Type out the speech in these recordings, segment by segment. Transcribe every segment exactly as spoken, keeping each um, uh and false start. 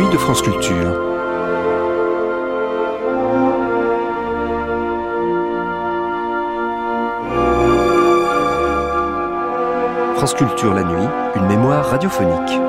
nuit de France Culture. France Culture la nuit, une mémoire radiophonique.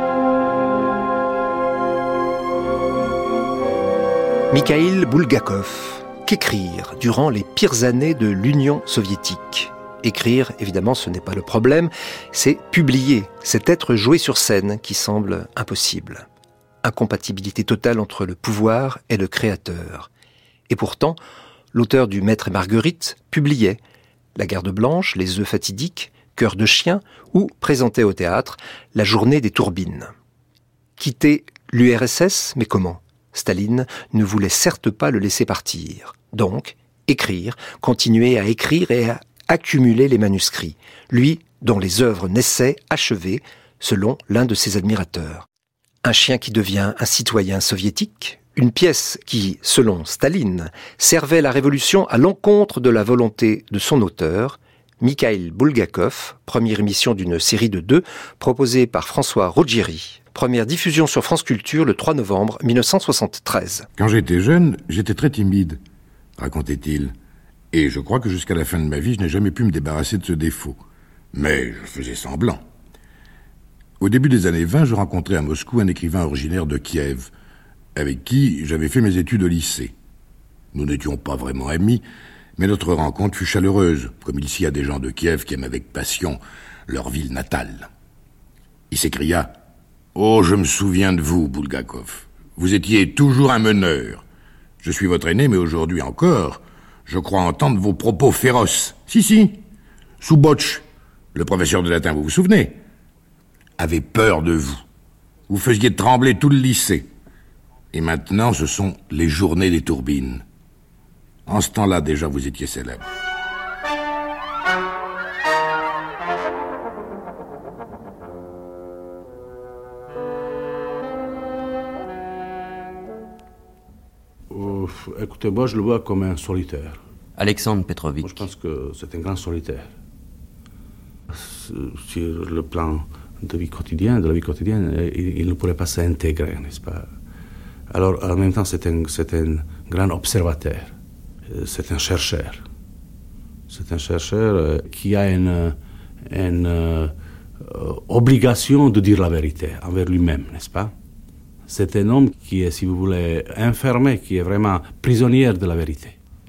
Mikhaïl Boulgakov. Qu'écrire durant les pires années de l'Union soviétique ? Écrire, évidemment, ce n'est pas le problème, c'est publier, c'est être joué sur scène qui semble impossible. Incompatibilité totale entre le pouvoir et le créateur. Et pourtant, l'auteur du Maître et Marguerite publiait La Garde Blanche, Les œufs fatidiques, Cœur de chien ou présentait au théâtre La Journée des Tourbines. Quitter l'U R S S, mais comment ? Staline ne voulait certes pas le laisser partir. Donc, écrire, continuer à écrire et à accumuler les manuscrits. Lui, dont les œuvres naissaient achevées, selon l'un de ses admirateurs. Un chien qui devient un citoyen soviétique, une pièce qui, selon Staline, servait la révolution à l'encontre de la volonté de son auteur, Mikhaïl Boulgakov, première émission d'une série de deux, proposée par François Roggieri. Première diffusion sur France Culture le trois novembre mille neuf cent soixante-treize. Quand j'étais jeune, j'étais très timide, racontait-il. Et je crois que jusqu'à la fin de ma vie, je n'ai jamais pu me débarrasser de ce défaut. Mais je faisais semblant. Au début des années vingt, je rencontrai à Moscou un écrivain originaire de Kiev, avec qui j'avais fait mes études au lycée. Nous n'étions pas vraiment amis, mais notre rencontre fut chaleureuse, comme il s'y a des gens de Kiev qui aiment avec passion leur ville natale. Il s'écria « Oh, je me souviens de vous, Boulgakov. Vous étiez toujours un meneur. Je suis votre aîné, mais aujourd'hui encore, je crois entendre vos propos féroces. Si, si. Soubotch, le professeur de latin, vous vous souvenez, avait peur de vous. Vous faisiez trembler tout le lycée. Et maintenant, ce sont les Journées des Tourbines. En ce temps-là, déjà, vous étiez célèbre. » Euh, écoutez, moi je le vois comme un solitaire. Alexandre Petrovitch. Moi je pense que c'est un grand solitaire. Sur le plan de vie quotidienne, de la vie quotidienne, il, il ne pourrait pas s'intégrer, n'est-ce pas? Alors, en même temps, c'est un, c'est un grand observateur. C'est un chercheur. C'est un chercheur qui a une, une euh, obligation de dire la vérité envers lui-même, n'est-ce pas? C'est un homme qui est, si vous voulez, enfermé, qui est vraiment prisonnier de la vérité.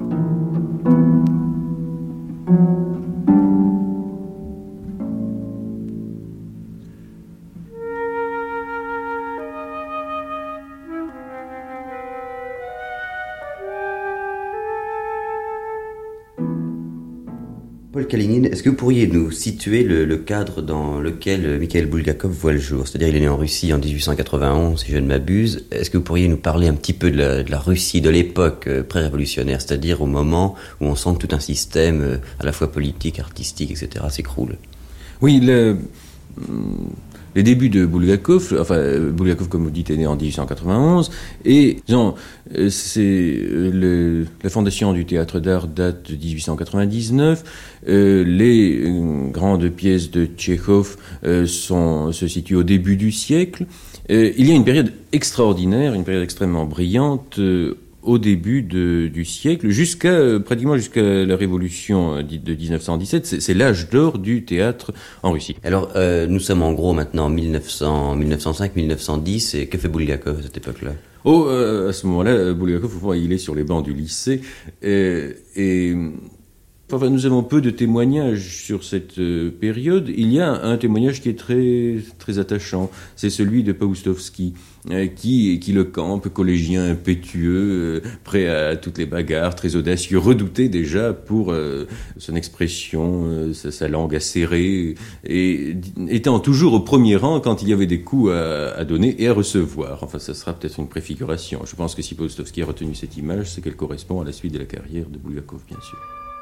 Paul Kalinin, est-ce que vous pourriez nous situer le, le cadre dans lequel Mikhaïl Boulgakov voit le jour ? C'est-à-dire, il est né en Russie en dix-huit cent quatre-vingt-onze, si je ne m'abuse. Est-ce que vous pourriez nous parler un petit peu de la, de la Russie de l'époque euh, pré-révolutionnaire, c'est-à-dire au moment où on sent que tout un système, euh, à la fois politique, artistique, et cetera, s'écroule ? Oui, le... Les débuts de Boulgakov, enfin, Boulgakov, comme vous dites, est né en dix-huit cent quatre-vingt-onze, et, disons, c'est, le, la fondation du théâtre d'art date de dix-huit cent quatre-vingt-dix-neuf, euh, les euh, grandes pièces de Tchekhov euh, sont, se situent au début du siècle. Euh, il y a une période extraordinaire, une période extrêmement brillante, euh, au début de, du siècle, jusqu'à euh, pratiquement jusqu'à la révolution de dix-neuf cent dix-sept, c'est, c'est l'âge d'or du théâtre en Russie. Alors, euh, nous sommes en gros maintenant en mille neuf cents, mille neuf cent cinq mille neuf cent dix, et que fait Boulgakov à cette époque-là ? Oh, euh, à ce moment-là, Boulgakov, il est sur les bancs du lycée, euh, et... Enfin, nous avons peu de témoignages sur cette euh, période. Il y a un, un témoignage qui est très, très attachant. C'est celui de Paustovski, euh, qui, qui le campe, collégien impétueux, euh, prêt à toutes les bagarres, très audacieux, redouté déjà pour euh, son expression, euh, sa, sa langue acérée, et étant toujours au premier rang quand il y avait des coups à, à donner et à recevoir. Enfin, ça sera peut-être une préfiguration. Je pense que si Paustovski a retenu cette image, c'est qu'elle correspond à la suite de la carrière de Boulgakov, bien sûr.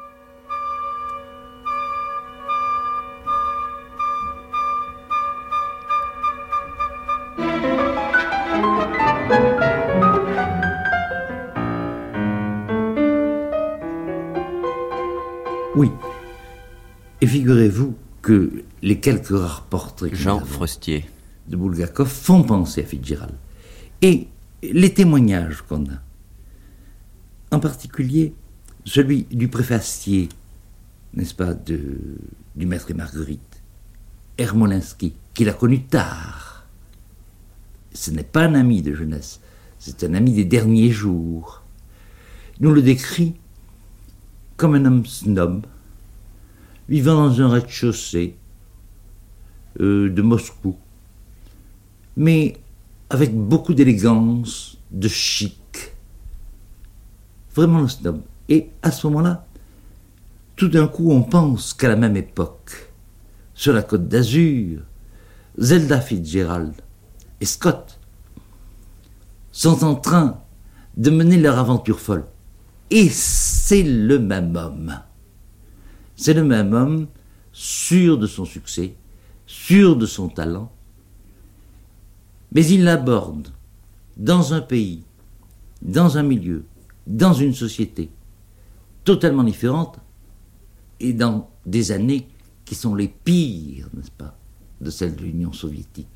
Oui. Et figurez-vous que les quelques rares portraits Jean Frostier de Boulgakov font penser à Fitzgerald. Et les témoignages qu'on a, en particulier celui du préfacier, n'est-ce pas, de, du Maître et Marguerite, Ermolinsky, qu'il a connu tard. Ce n'est pas un ami de jeunesse, c'est un ami des derniers jours. Il nous le décrit comme un homme snob, vivant dans un rez-de-chaussée euh, de Moscou, mais avec beaucoup d'élégance, de chic. Vraiment le snob. Et à ce moment-là, tout d'un coup, on pense qu'à la même époque, sur la Côte d'Azur, Zelda Fitzgerald et Scott sont en train de mener leur aventure folle. Et c'est le même homme. C'est le même homme, sûr de son succès, sûr de son talent, mais il l'aborde dans un pays, dans un milieu, dans une société totalement différente et dans des années qui sont les pires, n'est-ce pas, de celles de l'Union soviétique.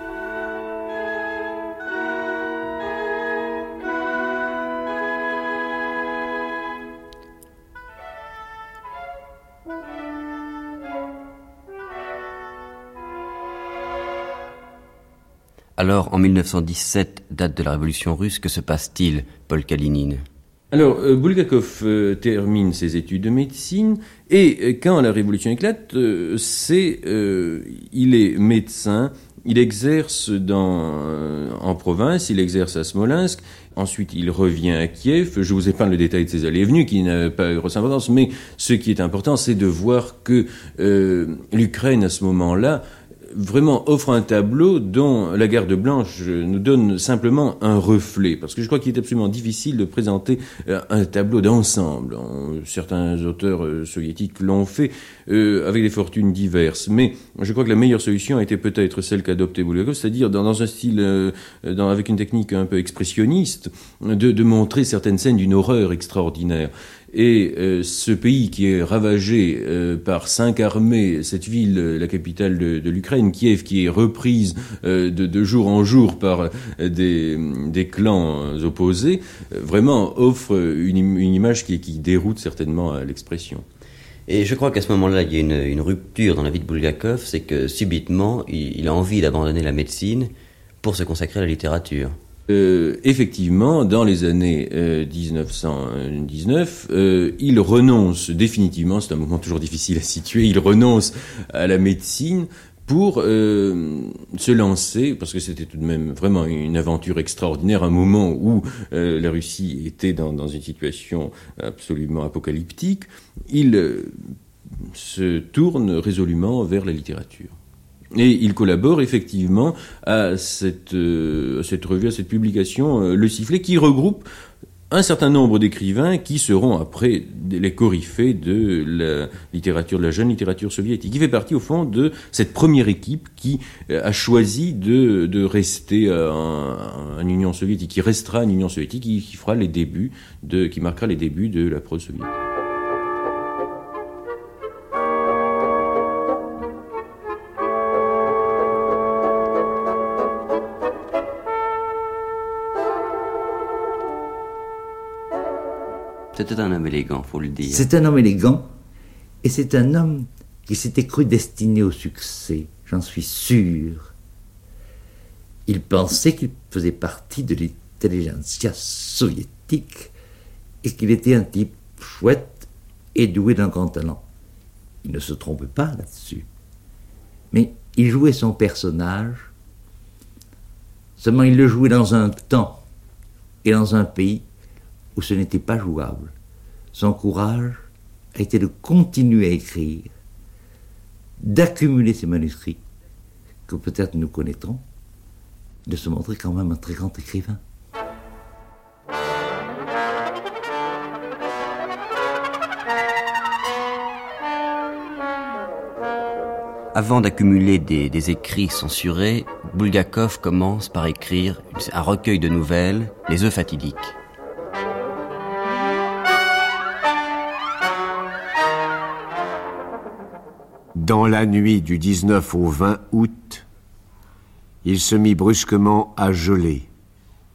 Alors, en mille neuf cent dix-sept, date de la révolution russe, que se passe-t-il, Paul Kalinin ? Alors, euh, Bulgakov euh, termine ses études de médecine, et euh, quand la révolution éclate, euh, c'est, euh, il est médecin, il exerce dans, euh, en province, il exerce à Smolensk, ensuite il revient à Kiev. Je vous épargne le détail de ses allées et venues, qui n'a pas grosse importance, mais ce qui est important, c'est de voir que euh, l'Ukraine, à ce moment-là, vraiment offre un tableau dont la Garde Blanche nous donne simplement un reflet, parce que je crois qu'il est absolument difficile de présenter un tableau d'ensemble. Certains auteurs soviétiques l'ont fait euh, avec des fortunes diverses, mais je crois que la meilleure solution a été peut-être celle qu'a adoptée Bulgakov, c'est-à-dire dans, dans un style, euh, dans, avec une technique un peu expressionniste, de, de montrer certaines scènes d'une horreur extraordinaire. Et euh, ce pays qui est ravagé euh, par cinq armées, cette ville, la capitale de, de l'Ukraine, Kiev, qui est reprise euh, de, de jour en jour par euh, des, des clans opposés, euh, vraiment offre une, une image qui, qui déroute certainement à l'expression. Et je crois qu'à ce moment-là, il y a une, une rupture dans la vie de Bulgakov, c'est que subitement, il, il a envie d'abandonner la médecine pour se consacrer à la littérature. Euh, effectivement, dans les années euh, dix-neuf cent dix-neuf, euh, il renonce définitivement, c'est un moment toujours difficile à situer, il renonce à la médecine pour euh, se lancer, parce que c'était tout de même vraiment une aventure extraordinaire, un moment où euh, la Russie était dans, dans une situation absolument apocalyptique, il euh, se tourne résolument vers la littérature. Et il collabore effectivement à cette, euh, à cette revue, à cette publication, euh, Le Sifflet, qui regroupe un certain nombre d'écrivains qui seront après les coryphées de la littérature, de la jeune littérature soviétique. Il fait partie au fond de cette première équipe qui a choisi de, de rester en, en Union soviétique, qui restera en Union soviétique, qui, qui fera les débuts de, qui marquera les débuts de la prose soviétique. C'était un homme élégant, faut le dire. C'est un homme élégant, et c'est un homme qui s'était cru destiné au succès, j'en suis sûr. Il pensait qu'il faisait partie de l'intelligentsia soviétique et qu'il était un type chouette et doué d'un grand talent. Il ne se trompe pas là-dessus. Mais il jouait son personnage, seulement il le jouait dans un temps et dans un pays où ce n'était pas jouable. Son courage a été de continuer à écrire, d'accumuler ses manuscrits, que peut-être nous connaîtrons, de se montrer quand même un très grand écrivain. Avant d'accumuler des, des écrits censurés, Bulgakov commence par écrire un recueil de nouvelles, Les œufs fatidiques. Dans la nuit du dix-neuf au vingt août, il se mit brusquement à geler.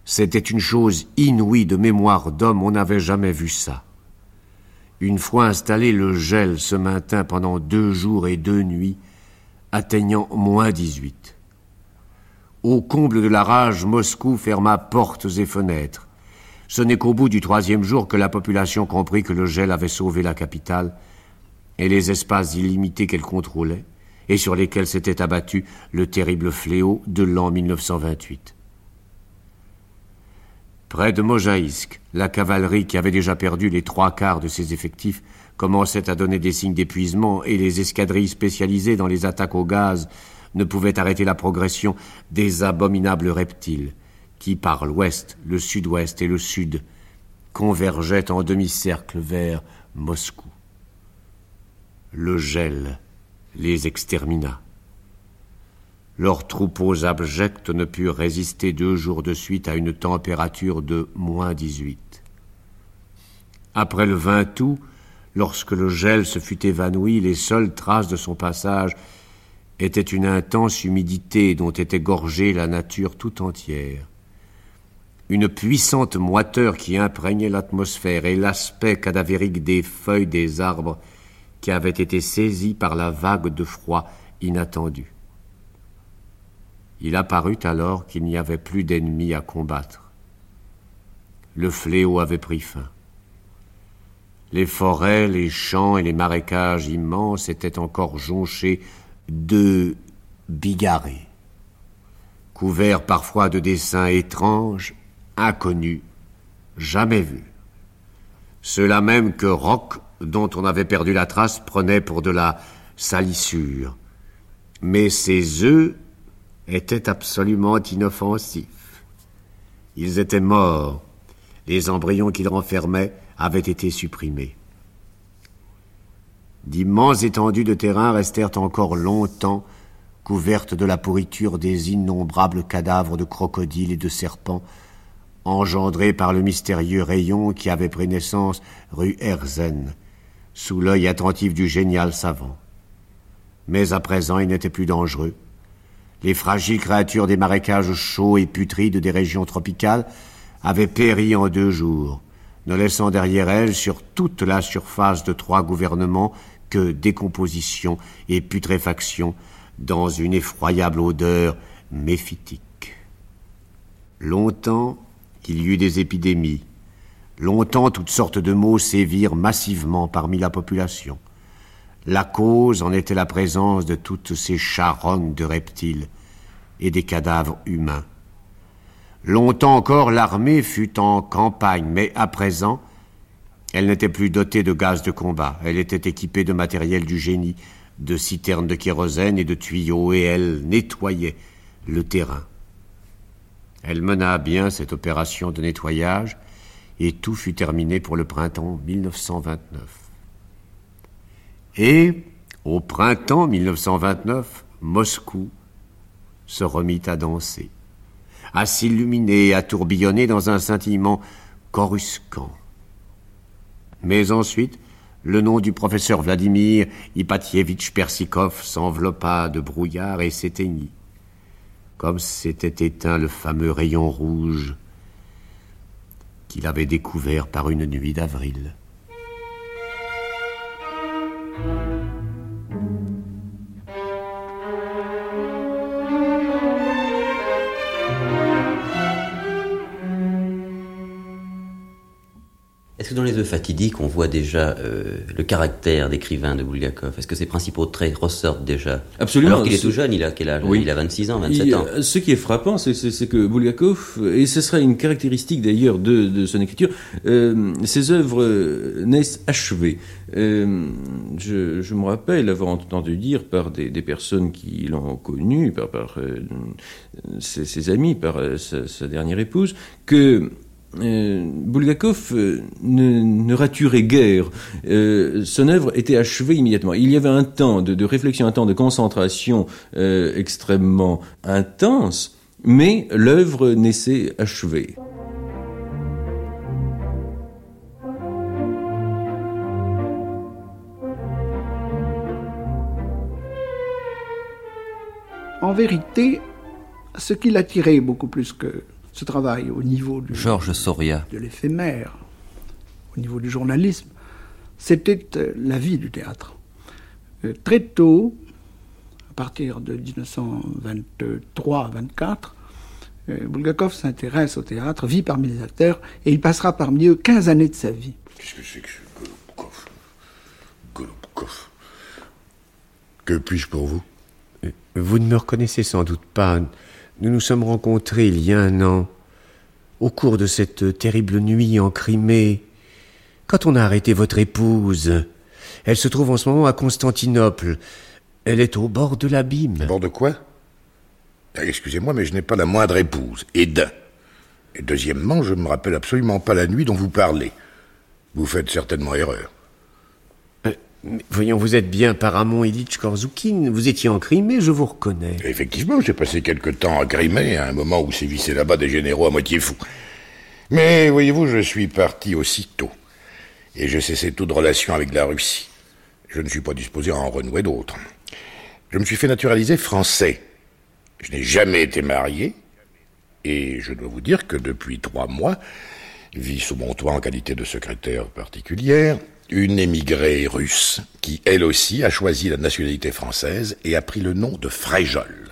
C'était une chose inouïe de mémoire d'homme, on n'avait jamais vu ça. Une fois installé, le gel se maintint pendant deux jours et deux nuits, atteignant moins dix-huit. Au comble de la rage, Moscou ferma portes et fenêtres. Ce n'est qu'au bout du troisième jour que la population comprit que le gel avait sauvé la capitale et les espaces illimités qu'elle contrôlait et sur lesquels s'était abattu le terrible fléau de l'an mille neuf cent vingt-huit. Près de Mojaïsk, la cavalerie, qui avait déjà perdu les trois quarts de ses effectifs, commençait à donner des signes d'épuisement et les escadrilles spécialisées dans les attaques au gaz ne pouvaient arrêter la progression des abominables reptiles qui, par l'ouest, le sud-ouest et le sud, convergeaient en demi-cercle vers Moscou. Le gel les extermina. Leurs troupeaux abjects ne purent résister deux jours de suite à une température de moins dix-huit. Après le vingt août, lorsque le gel se fut évanoui, les seules traces de son passage étaient une intense humidité dont était gorgée la nature tout entière. Une puissante moiteur qui imprégnait l'atmosphère et l'aspect cadavérique des feuilles des arbres qui avaient été saisies par la vague de froid inattendue. Il apparut alors qu'il n'y avait plus d'ennemis à combattre. Le fléau avait pris fin. Les forêts, les champs et les marécages immenses étaient encore jonchés de bigarrés, couverts parfois de dessins étranges, inconnus, jamais vus. Ceux-là même que Roch, dont on avait perdu la trace, prenait pour de la salissure. Mais ces œufs étaient absolument inoffensifs. Ils étaient morts. Les embryons qu'ils renfermaient avaient été supprimés. D'immenses étendues de terrain restèrent encore longtemps couvertes de la pourriture des innombrables cadavres de crocodiles et de serpents engendrés par le mystérieux rayon qui avait pris naissance rue Herzen, sous l'œil attentif du génial savant. Mais à présent, il n'était plus dangereux. Les fragiles créatures des marécages chauds et putrides des régions tropicales avaient péri en deux jours, ne laissant derrière elles sur toute la surface de trois gouvernements que décomposition et putréfaction dans une effroyable odeur méphitique. Longtemps, il y eut des épidémies. Longtemps, toutes sortes de maux sévirent massivement parmi la population. La cause en était la présence de toutes ces charognes de reptiles et des cadavres humains. Longtemps encore, l'armée fut en campagne, mais à présent, elle n'était plus dotée de gaz de combat. Elle était équipée de matériel du génie, de citernes de kérosène et de tuyaux, et elle nettoyait le terrain. Elle mena à bien cette opération de nettoyage, et tout fut terminé pour le printemps mille neuf cent vingt-neuf. Et, au printemps mille neuf cent vingt-neuf, Moscou se remit à danser, à s'illuminer et à tourbillonner dans un scintillement coruscant. Mais ensuite, le nom du professeur Vladimir Ipatievitch Persikov s'enveloppa de brouillard et s'éteignit, comme s'était éteint le fameux rayon rouge qu'il avait découvert par une nuit d'avril. Est-ce que dans les œufs fatidiques, on voit déjà euh, le caractère d'écrivain de Bulgakov? Est-ce que ses principaux traits ressortent déjà? Absolument. Alors qu'il est tout jeune, il a quel âge? Oui. Il a vingt-six ans, vingt-sept Il, ans. Ce qui est frappant, c'est, c'est, c'est que Bulgakov, et ce serait une caractéristique d'ailleurs de, de son écriture, euh, ses œuvres naissent achevées. Euh, je, je me rappelle avoir entendu dire par des, des personnes qui l'ont connu, par, par euh, ses, ses amis, par euh, sa, sa dernière épouse, que Euh, Bulgakov euh, ne, ne raturait guère. Euh, son œuvre était achevée immédiatement. Il y avait un temps de, de réflexion, un temps de concentration euh, extrêmement intense, mais l'œuvre naissait achevée. En vérité, ce qui l'attirait beaucoup plus que ce travail au niveau du, Georges Soria. de l'éphémère, au niveau du journalisme, c'était euh, la vie du théâtre. Euh, très tôt, à partir de dix-neuf cent vingt-trois vingt-quatre, euh, Bulgakov s'intéresse au théâtre, vit parmi les acteurs, et il passera parmi eux quinze années de sa vie. Qu'est-ce que c'est que ce Golubkov Golubkov. Que puis-je pour vous? Vous ne me reconnaissez sans doute pas. Nous nous sommes rencontrés il y a un an, au cours de cette terrible nuit en Crimée, quand on a arrêté votre épouse. Elle se trouve en ce moment à Constantinople. Elle est au bord de l'abîme. Au bord de quoi? Excusez-moi, mais je n'ai pas la moindre épouse. Et d'un. Et deuxièmement, je ne me rappelle absolument pas la nuit dont vous parlez. Vous faites certainement erreur. Euh, mais voyons, vous êtes bien Paramon Ilitch Korzoukine. Vous étiez en Crimée, je vous reconnais. Effectivement, j'ai passé quelque temps en Crimée, à un moment où sévissaient là-bas des généraux à moitié fous. Mais, voyez-vous, je suis parti aussitôt. Et j'ai cessé toute relation avec la Russie. Je ne suis pas disposé à en renouer d'autres. Je me suis fait naturaliser français. Je n'ai jamais été marié. Et je dois vous dire que depuis trois mois, vit sous mon toit en qualité de secrétaire particulière une émigrée russe qui, elle aussi, a choisi la nationalité française et a pris le nom de Frejol.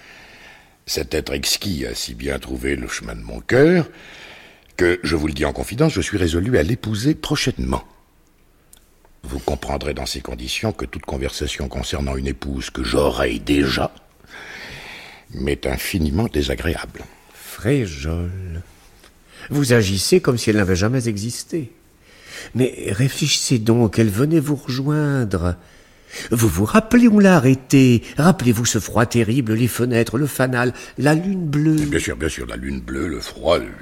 Cet être exquis a si bien trouvé le chemin de mon cœur que, je vous le dis en confidence, je suis résolu à l'épouser prochainement. Vous comprendrez dans ces conditions que toute conversation concernant une épouse que j'aurai déjà m'est infiniment désagréable. Frejol. Vous agissez comme si elle n'avait jamais existé. Mais réfléchissez donc, elle venait vous rejoindre. Vous vous rappelez, on l'a arrêtée. Rappelez-vous ce froid terrible, les fenêtres, le fanal, la lune bleue. Bien sûr, bien sûr, la lune bleue, le froid... Le...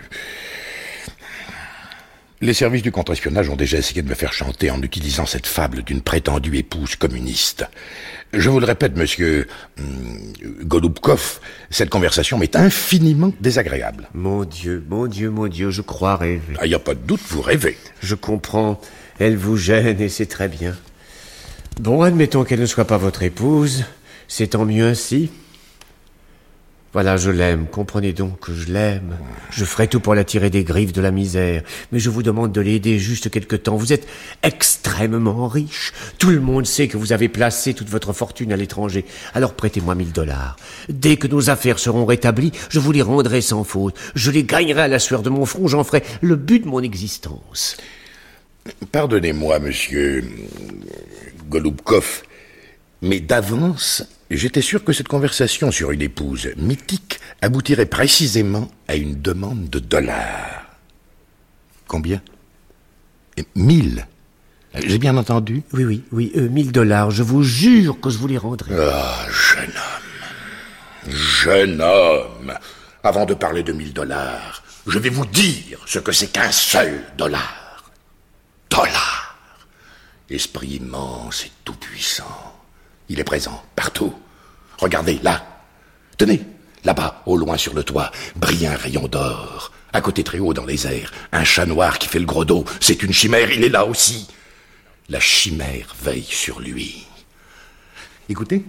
Les services du contre-espionnage ont déjà essayé de me faire chanter en utilisant cette fable d'une prétendue épouse communiste. Je vous le répète, monsieur hum, Golubkov, cette conversation m'est infiniment désagréable. Mon Dieu, mon Dieu, mon Dieu, je crois rêver. Ah, il n'y a pas de doute, vous rêvez. Je comprends, elle vous gêne et c'est très bien. Bon, admettons qu'elle ne soit pas votre épouse, c'est tant mieux ainsi. Voilà, je l'aime, comprenez donc que je l'aime. Je ferai tout pour la tirer des griffes de la misère. Mais je vous demande de l'aider juste quelque temps. Vous êtes extrêmement riche. Tout le monde sait que vous avez placé toute votre fortune à l'étranger. Alors prêtez-moi mille dollars. Dès que nos affaires seront rétablies, je vous les rendrai sans faute. Je les gagnerai à la sueur de mon front. J'en ferai le but de mon existence. Pardonnez-moi, monsieur Golubkov, mais d'avance... J'étais sûr que cette conversation sur une épouse mythique aboutirait précisément à une demande de dollars. Combien? Mille. J'ai bien entendu? Oui, oui, oui, euh, mille dollars. Je vous jure que je vous les rendrai. Ah, jeune homme. Jeune homme. Avant de parler de mille dollars, je vais vous dire ce que c'est qu'un seul dollar. Dollar. Esprit immense et tout-puissant. Il est présent, partout. Regardez, là. Tenez, là-bas, au loin sur le toit, brille un rayon d'or. À côté très haut dans les airs, un chat noir qui fait le gros dos. C'est une chimère, il est là aussi. La chimère veille sur lui. Écoutez.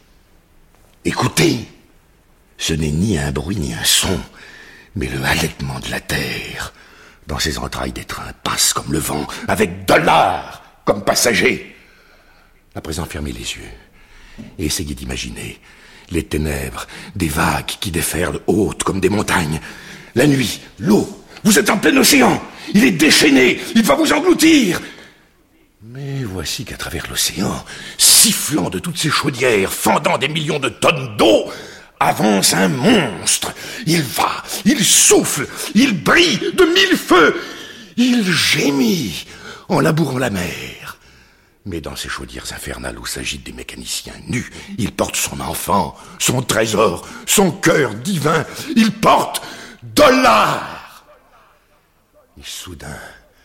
Écoutez. Ce n'est ni un bruit ni un son, mais le halètement de la terre. Dans ses entrailles, des trains passent comme le vent, avec dollars comme passagers. À présent, fermez les yeux. Et essayez d'imaginer les ténèbres, des vagues qui déferlent hautes comme des montagnes. La nuit, l'eau, vous êtes en plein océan, il est déchaîné, il va vous engloutir. Mais voici qu'à travers l'océan, sifflant de toutes ces chaudières, fendant des millions de tonnes d'eau, avance un monstre. Il va, il souffle, il brille de mille feux, il gémit en labourant la mer. Mais dans ces chaudières infernales où s'agitent des mécaniciens nus, il porte son enfant, son trésor, son cœur divin. Il porte dollars. Et soudain,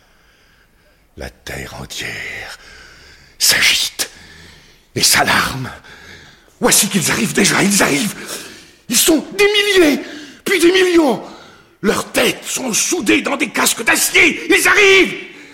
la terre entière s'agite et s'alarme. Voici qu'ils arrivent déjà, ils arrivent. Ils sont des milliers, puis des millions. Leurs têtes sont soudées dans des casques d'acier. Ils arrivent.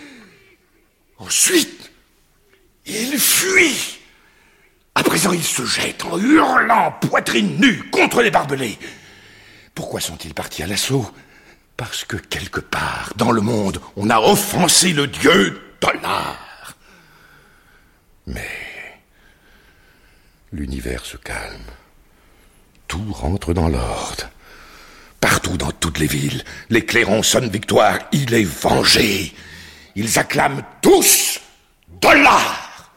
Ensuite, il fuit. À présent, il se jette en hurlant, poitrine nue, contre les barbelés. Pourquoi sont-ils partis à l'assaut? Parce que quelque part, dans le monde, on a offensé le dieu dollar. Mais l'univers se calme. Tout rentre dans l'ordre. Partout dans toutes les villes, les clairons sonnent victoire. Il est vengé. Ils acclament tous dollar.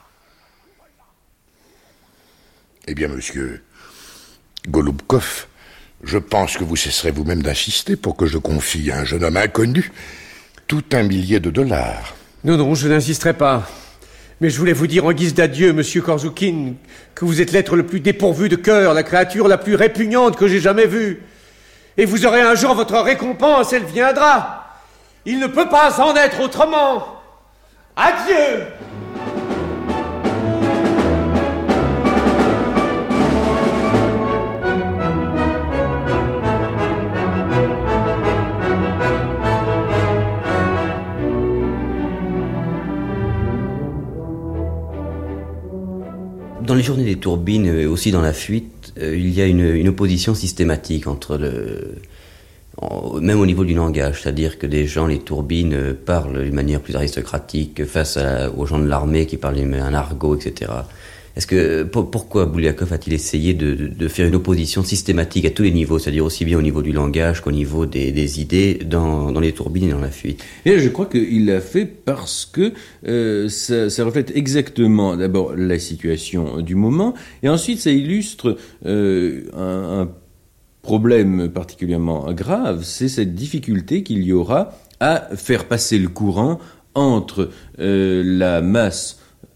Eh bien, monsieur Golubkov, je pense que vous cesserez vous-même d'insister pour que je confie à un jeune homme inconnu tout un millier de dollars. Non, non, je n'insisterai pas. Mais je voulais vous dire en guise d'adieu, monsieur Korzoukine, que vous êtes l'être le plus dépourvu de cœur, la créature la plus répugnante que j'ai jamais vue. Et vous aurez un jour votre récompense, elle viendra. Il ne peut pas en être autrement. Adieu! Dans les journées des Tourbines et aussi dans la fuite, euh, il y a une, une opposition systématique entre le... En, même au niveau du langage, c'est-à-dire que des gens, les Tourbines, euh, parlent d'une manière plus aristocratique face à, aux gens de l'armée qui parlent un argot, et cetera. Est-ce que, pour, pourquoi Bulgakov a-t-il essayé de, de, de faire une opposition systématique à tous les niveaux, c'est-à-dire aussi bien au niveau du langage qu'au niveau des, des idées dans, dans les Tourbines et dans la fuite? Et je crois qu'il l'a fait parce que euh, ça, ça reflète exactement d'abord la situation du moment, et ensuite ça illustre euh, un, un problème particulièrement grave, c'est cette difficulté qu'il y aura à faire passer le courant entre euh, la masse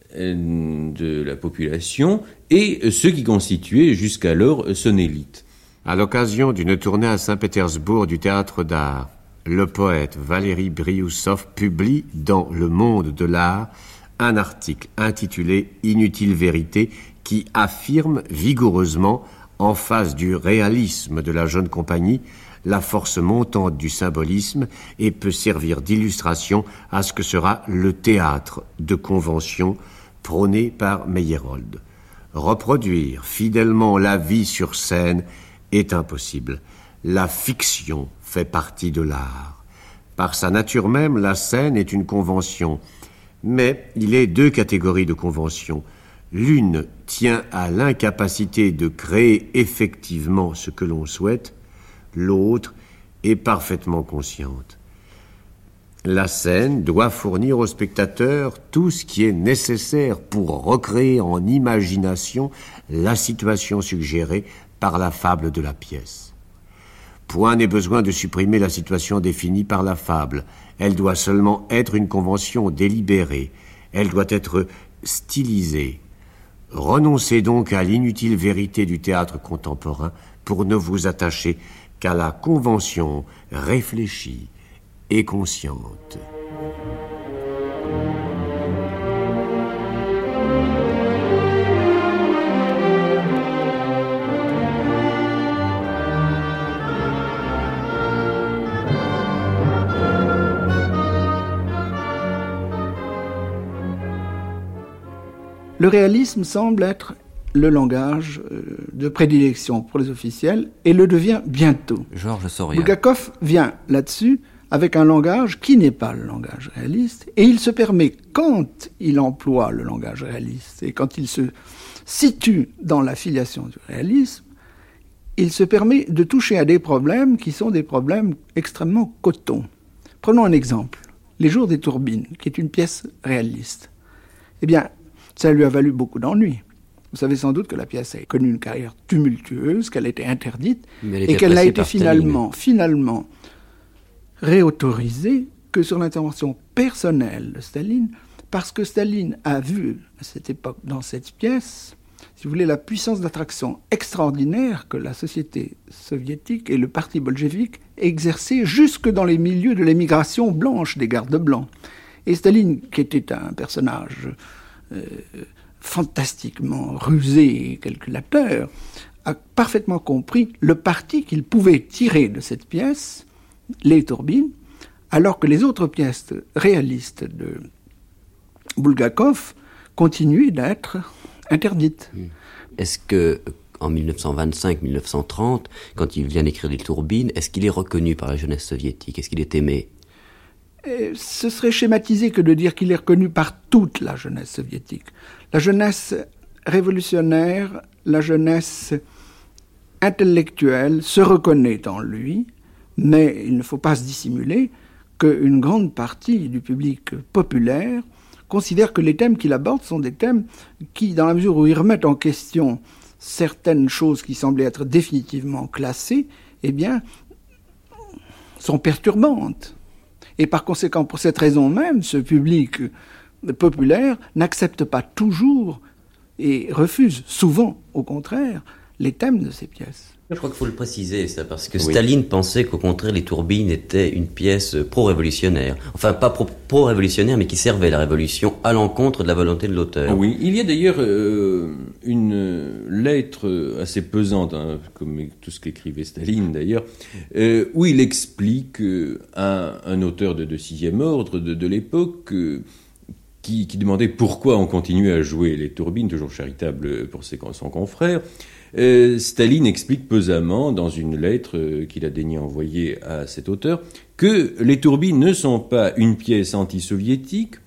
de la population et ceux qui constituaient jusqu'alors son élite. À l'occasion d'une tournée à Saint-Pétersbourg du théâtre d'art, le poète Valéry Briousov publie dans Le Monde de l'Art un article intitulé « Inutile vérité » qui affirme vigoureusement, en face du réalisme de la jeune compagnie, la force montante du symbolisme et peut servir d'illustration à ce que sera le théâtre de convention prôné par Meyerhold. Reproduire fidèlement la vie sur scène est impossible. La fiction fait partie de l'art. Par sa nature même, la scène est une convention. Mais il est deux catégories de conventions. L'une tient à l'incapacité de créer effectivement ce que l'on souhaite, l'autre est parfaitement consciente. La scène doit fournir au spectateur tout ce qui est nécessaire pour recréer en imagination la situation suggérée par la fable de la pièce. Point n'est besoin de supprimer la situation définie par la fable. Elle doit seulement être une convention délibérée. Elle doit être stylisée. Renoncez donc à l'inutile vérité du théâtre contemporain pour ne vous attacher qu'à la convention réfléchie et consciente. Le réalisme semble être le langage de prédilection pour les officiels et le devient bientôt. Georges Soria. Bulgakov vient là-dessus avec un langage qui n'est pas le langage réaliste, et il se permet, quand il emploie le langage réaliste et quand il se situe dans la filiation du réalisme, il se permet de toucher à des problèmes qui sont des problèmes extrêmement cotons. Prenons un exemple, Les Jours des Tourbines, qui est une pièce réaliste. Eh bien, ça lui a valu beaucoup d'ennuis. Vous savez sans doute que la pièce a connu une carrière tumultueuse, qu'elle a été interdite, et qu'elle n'a été finalement, finalement réautorisée que sur l'intervention personnelle de Staline, parce que Staline a vu, à cette époque, dans cette pièce, si vous voulez, la puissance d'attraction extraordinaire que la société soviétique et le parti bolchevique exerçaient jusque dans les milieux de l'émigration blanche des gardes blancs. Et Staline, qui était un personnage euh, fantastiquement rusé et calculateur, a parfaitement compris le parti qu'il pouvait tirer de cette pièce, Les Tourbines, alors que les autres pièces réalistes de Bulgakov continuaient d'être interdites. Est-ce que en mille neuf cent vingt-cinq mille neuf cent trente, quand il vient d'écrire Les Tourbines, est-ce qu'il est reconnu par la jeunesse soviétique? Est-ce qu'il est aimé? Et ce serait schématisé que de dire qu'il est reconnu par toute la jeunesse soviétique. La jeunesse révolutionnaire, la jeunesse intellectuelle se reconnaît en lui, mais il ne faut pas se dissimuler qu'une grande partie du public populaire considère que les thèmes qu'il aborde sont des thèmes qui, dans la mesure où ils remettent en question certaines choses qui semblaient être définitivement classées, eh bien, sont perturbantes. Et par conséquent, pour cette raison même, ce public populaire n'accepte pas toujours et refuse souvent, au contraire, les thèmes de ces pièces. Je crois qu'il faut le préciser, ça, parce que oui. Staline pensait qu'au contraire, Les Tourbines étaient une pièce pro-révolutionnaire. Enfin, pas pro- pro-révolutionnaire, mais qui servait la révolution à l'encontre de la volonté de l'auteur. Oui, il y a d'ailleurs euh, une lettre assez pesante, hein, comme tout ce qu'écrivait Staline d'ailleurs, euh, où il explique euh, à un auteur de, de sixième ordre de, de l'époque euh, qui, qui demandait pourquoi on continuait à jouer Les Tourbines, toujours charitable pour ses, son confrère. Euh, Staline explique pesamment, dans une lettre euh, qu'il a daigné envoyer à cet auteur, que Les Tourbines ne sont pas une pièce anti-soviétique,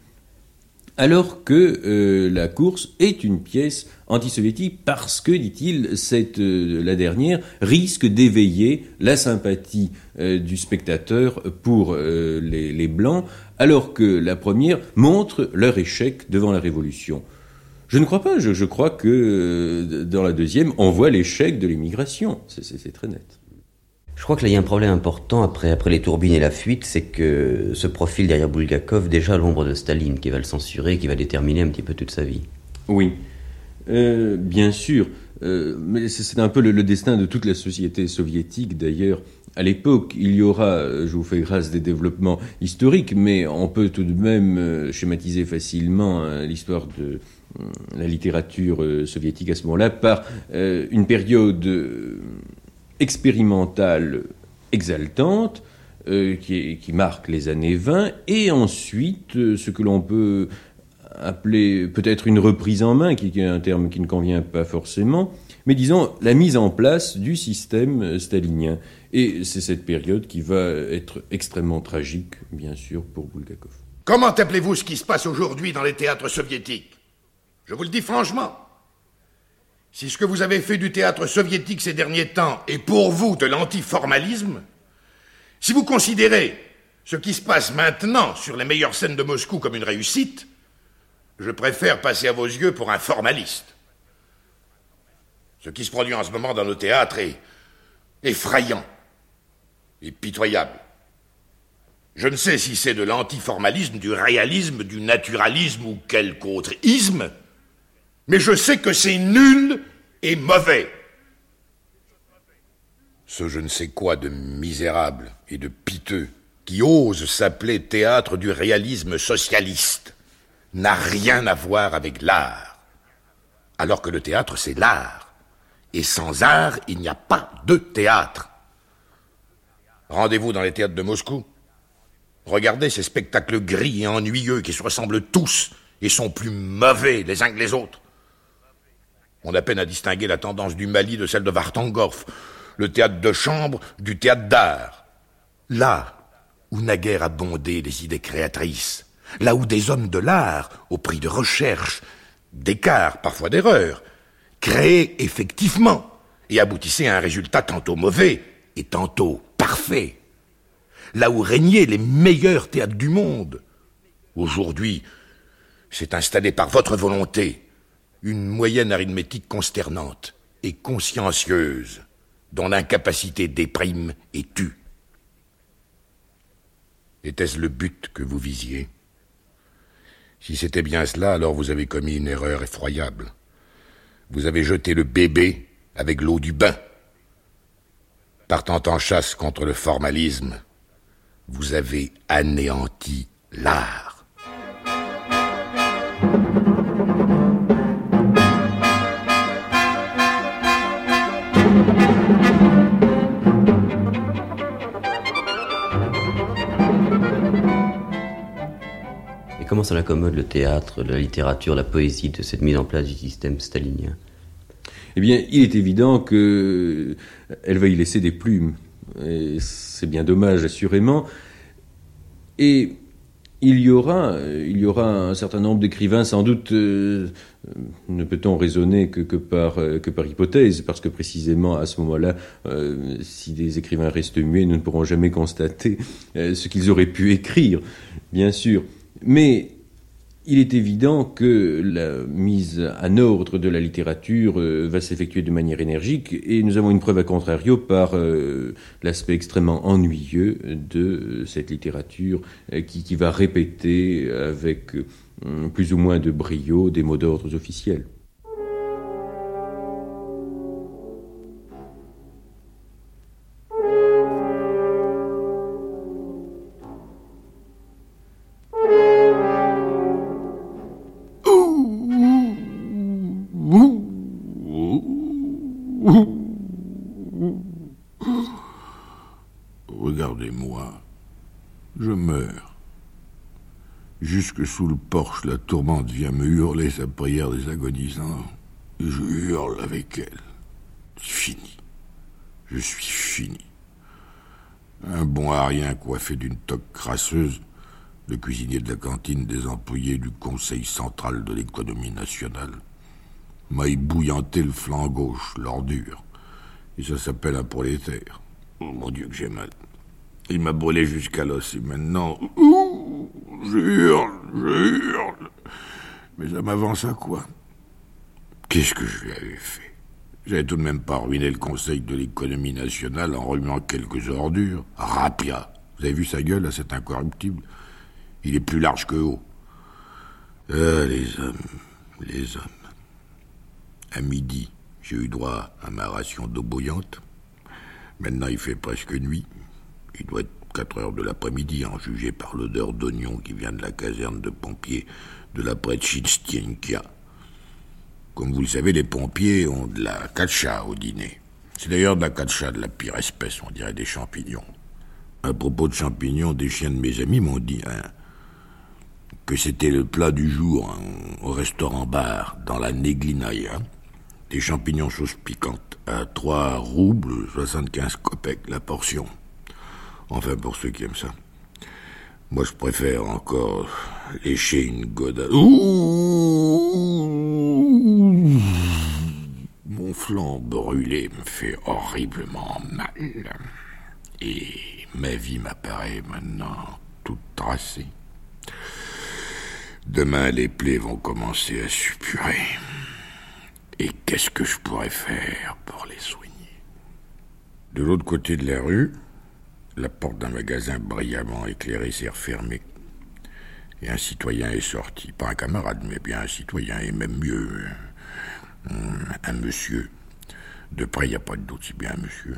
alors que euh, la course est une pièce anti-soviétique, parce que, dit-il, cette, euh, la dernière risque d'éveiller la sympathie euh, du spectateur pour euh, les, les Blancs, alors que la première montre leur échec devant la Révolution. Je ne crois pas, je, je crois que euh, dans la deuxième, on voit l'échec de l'immigration. C'est, c'est, c'est très net. Je crois que là, il y a un problème important après, après Les Tourbines et la fuite, c'est que ce profil derrière Bulgakov, déjà à l'ombre de Staline, qui va le censurer, qui va déterminer un petit peu toute sa vie. Oui, euh, bien sûr. Euh, mais c'est, c'est un peu le, le destin de toute la société soviétique, d'ailleurs. À l'époque, il y aura, je vous fais grâce, des développements historiques, mais on peut tout de même schématiser facilement hein, l'histoire de la littérature euh, soviétique à ce moment-là par euh, une période euh, expérimentale exaltante euh, qui, est, qui marque les années vingt, et ensuite euh, ce que l'on peut appeler peut-être une reprise en main, qui, qui est un terme qui ne convient pas forcément, mais disons la mise en place du système stalinien. Et c'est cette période qui va être extrêmement tragique, bien sûr, pour Bulgakov. Comment appelez-vous ce qui se passe aujourd'hui dans les théâtres soviétiques? Je vous le dis franchement. Si ce que vous avez fait du théâtre soviétique ces derniers temps est pour vous de l'antiformalisme, si vous considérez ce qui se passe maintenant sur les meilleures scènes de Moscou comme une réussite, je préfère passer à vos yeux pour un formaliste. Ce qui se produit en ce moment dans nos théâtres est effrayant et pitoyable. Je ne sais si c'est de l'antiformalisme, du réalisme, du naturalisme ou quelque autre isme, mais je sais que c'est nul et mauvais. Ce je ne sais quoi de misérable et de piteux qui ose s'appeler théâtre du réalisme socialiste n'a rien à voir avec l'art, alors que le théâtre c'est l'art, et sans art il n'y a pas de théâtre. Rendez-vous dans les théâtres de Moscou. Regardez ces spectacles gris et ennuyeux qui se ressemblent tous et sont plus mauvais les uns que les autres. On a peine à distinguer la tendance du Mali de celle de Vartangov, le théâtre de chambre du théâtre d'art. Là où naguère abondaient les idées créatrices, là où des hommes de l'art, au prix de recherche, d'écart, parfois d'erreur, créaient effectivement et aboutissaient à un résultat tantôt mauvais et tantôt parfait. Là où régnaient les meilleurs théâtres du monde. Aujourd'hui, s'est installée par votre volonté une moyenne arithmétique consternante et consciencieuse, dont l'incapacité déprime et tue. Était-ce le but que vous visiez? Si c'était bien cela, alors vous avez commis une erreur effroyable. Vous avez jeté le bébé avec l'eau du bain. Partant en chasse contre le formalisme, vous avez anéanti l'art. Et comment ça l'accommode le théâtre, la littérature, la poésie de cette mise en place du système stalinien? eh bien, il est évident qu'elle va y laisser des plumes. Et c'est bien dommage, assurément. Et il y aura, il y aura un certain nombre d'écrivains, sans doute, euh, ne peut-on raisonner que, que, par, euh, que par hypothèse, parce que précisément à ce moment-là, euh, si des écrivains restent muets, nous ne pourrons jamais constater euh, ce qu'ils auraient pu écrire, bien sûr. Mais il est évident que la mise en ordre de la littérature euh, va s'effectuer de manière énergique, et nous avons une preuve à contrario par euh, l'aspect extrêmement ennuyeux de cette littérature euh, qui, qui va répéter avec euh, plus ou moins de brio des mots d'ordre officiels. Regardez-moi, je meurs. Jusque sous le porche, la tourmente vient me hurler sa prière des agonisants, et je hurle avec elle. C'est fini. Je suis fini. Un bon arien coiffé d'une toque crasseuse, le cuisinier de la cantine des employés du Conseil central de l'économie nationale, m'a ébouillanté le flanc gauche, l'ordure, et ça s'appelle un prolétaire. Oh mon Dieu que j'ai mal. Il m'a brûlé jusqu'à l'os, et maintenant... Ouh, je hurle, je hurle. Mais ça m'avance à quoi? Qu'est-ce que je lui avais fait? J'avais tout de même pas ruiné le Conseil de l'économie nationale en remuant quelques ordures. Rapia. Vous avez vu sa gueule, à cet incorruptible? Il est plus large que haut. Ah, les hommes, les hommes. À midi, j'ai eu droit à ma ration d'eau bouillante. Maintenant, il fait presque nuit. Il doit être quatre heures de l'après-midi, en jugé par l'odeur d'oignon qui vient de la caserne de pompiers de la Prechitstienka. Comme vous le savez, les pompiers ont de la katcha au dîner. C'est d'ailleurs de la katcha de la pire espèce, on dirait des champignons. À propos de champignons, des chiens de mes amis m'ont dit hein, que c'était le plat du jour hein, au restaurant-bar dans la Neglinaya. Des champignons sauce piquante à trois roubles, soixante-quinze kopecks la portion. Enfin, pour ceux qui aiment ça. Moi, je préfère encore lécher une godade. Ouh, mon flanc brûlé me fait horriblement mal. Et ma vie m'apparaît maintenant toute tracée. Demain, les plaies vont commencer à suppurer. Et qu'est-ce que je pourrais faire pour les soigner? De l'autre côté de la rue, la porte d'un magasin brillamment éclairé s'est refermée. Et un citoyen est sorti. Pas un camarade, mais bien un citoyen, et même mieux, un monsieur. De près, il n'y a pas de doute, c'est bien un monsieur.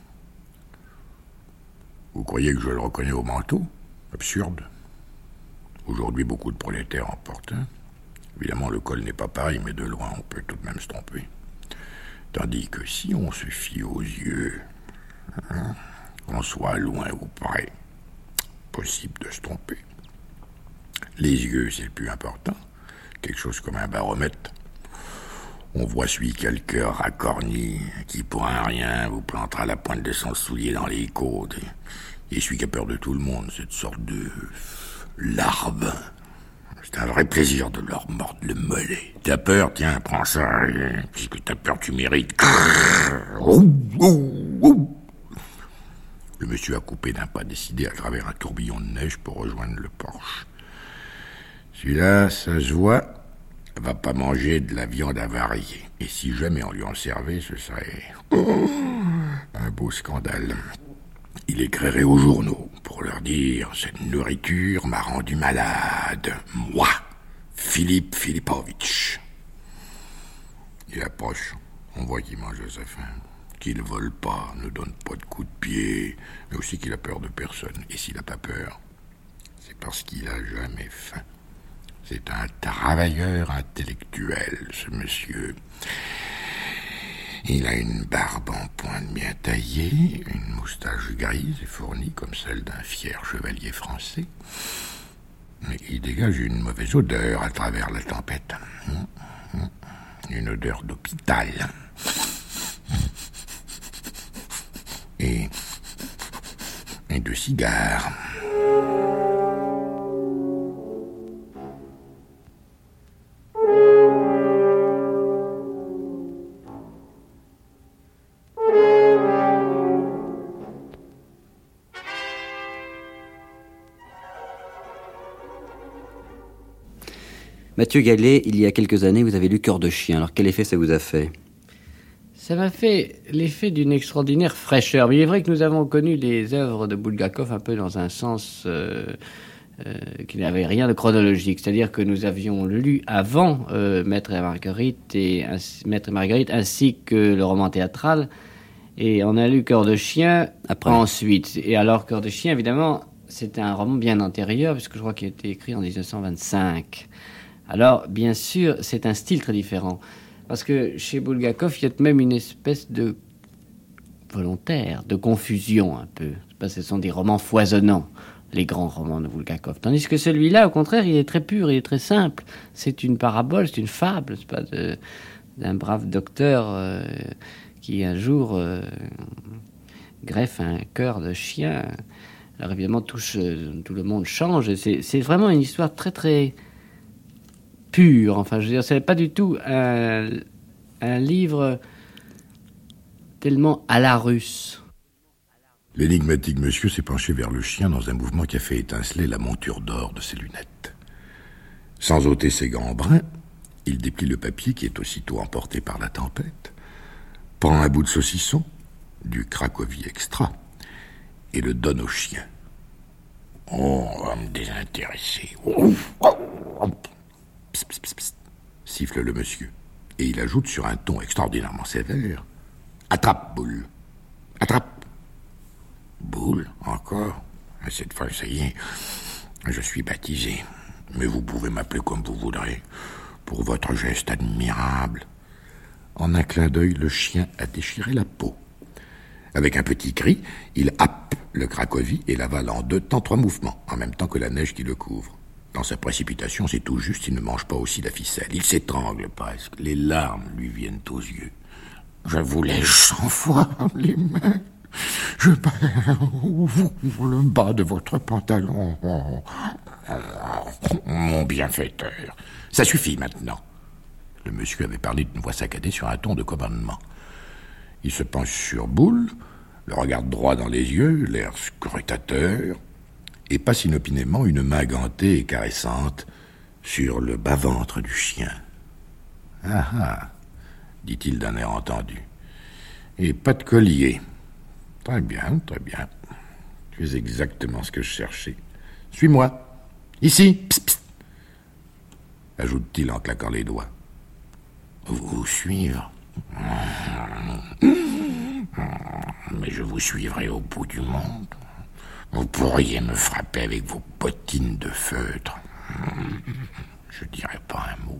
Vous croyez que je le reconnais au manteau? Absurde. Aujourd'hui, beaucoup de prolétaires en portent un. Évidemment, le col n'est pas pareil, mais de loin, on peut tout de même se tromper. Tandis que si on se fie aux yeux, hein, qu'on soit loin ou près, possible de se tromper. Les yeux, c'est le plus important. Quelque chose comme un baromètre. On voit celui qui a le cœur racorni, qui pour un rien vous plantera la pointe de son soulier dans les côtes. Et celui qui a peur de tout le monde, cette sorte de larve. C'est un vrai plaisir de leur mordre le mollet. T'as peur, tiens, prends ça. Puisque t'as peur, tu mérites. Le monsieur a coupé d'un pas décidé à travers un tourbillon de neige pour rejoindre le porche. Celui-là, ça se voit, va pas manger de la viande avariée. Et si jamais on lui en servait, ce serait un beau scandale. Il écrirait aux journaux pour leur dire « Cette nourriture m'a rendu malade. Moi, Philippe Philippovitch. » Il approche. On voit qu'il mange à sa faim. Qu'il vole pas, ne donne pas de coups de pied, mais aussi qu'il a peur de personne. Et s'il n'a pas peur, c'est parce qu'il a jamais faim. C'est un travailleur intellectuel, ce monsieur. Il a une barbe en pointe bien taillée, une moustache grise et fournie comme celle d'un fier chevalier français. Mais il dégage une mauvaise odeur à travers la tempête. Une odeur d'hôpital. Et... et deux cigares. Mathieu Gallet, il y a quelques années, vous avez lu Cœur de chien. Alors quel effet ça vous a fait? Ça m'a fait l'effet d'une extraordinaire fraîcheur. Mais il est vrai que nous avons connu les œuvres de Bulgakov un peu dans un sens euh, euh, qui n'avait rien de chronologique. C'est-à-dire que nous avions lu avant euh, Maître et Marguerite et ainsi, Maître et Marguerite ainsi que le roman théâtral. Et on a lu Cœur de chien après. Ensuite. Et alors Cœur de chien, évidemment, c'était un roman bien antérieur, puisque je crois qu'il a été écrit en dix-neuf cent vingt-cinq. Alors, bien sûr, c'est un style très différent. Parce que chez Bulgakov, il y a même une espèce de volontaire, de confusion un peu. Parce que ce sont des romans foisonnants, les grands romans de Bulgakov. Tandis que celui-là, au contraire, il est très pur, il est très simple. C'est une parabole, c'est une fable, c'est pas de, d'un brave docteur euh, qui un jour euh, greffe un cœur de chien. Alors évidemment, tout, tout le monde change. C'est, c'est vraiment une histoire très très pure. Enfin, je veux dire, c'est pas du tout un, un livre tellement à la russe. L'énigmatique monsieur s'est penché vers le chien dans un mouvement qui a fait étinceler la monture d'or de ses lunettes. Sans ôter ses gants bruns, il déplie le papier qui est aussitôt emporté par la tempête, prend un bout de saucisson, du Cracovie extra, et le donne au chien. « Oh, on va me désintéresser. » Psst, psst, psst, psst, siffle le monsieur, et il ajoute sur un ton extraordinairement sévère. Attrape, Boule. Attrape. Boule, encore? Cette fois, ça y est, je suis baptisé. Mais vous pouvez m'appeler comme vous voudrez, pour votre geste admirable. En un clin d'œil, le chien a déchiré la peau. Avec un petit cri, il happe le Cracovie et l'avale en deux temps trois mouvements, en même temps que la neige qui le couvre. Dans sa précipitation, c'est tout juste, il ne mange pas aussi la ficelle. Il s'étrangle presque. Les larmes lui viennent aux yeux. Je vous lèche cent fois les mains. Je perds le bas de votre pantalon. Mon bienfaiteur. Ça suffit maintenant. Le monsieur avait parlé d'une voix saccadée sur un ton de commandement. Il se penche sur Boule, le regarde droit dans les yeux, l'air scrutateur, et passe inopinément une main gantée et caressante sur le bas-ventre du chien. « Ah ah !» dit-il d'un air entendu. « Et pas de collier. Très bien, très bien. Tu es exactement ce que je cherchais. Suis-moi. Ici. Psst, psst. » ajoute-t-il en claquant les doigts. « Vous suivre. Mais je vous suivrai au bout du monde. Vous pourriez me frapper avec vos bottines de feutre. Je dirais pas un mot. »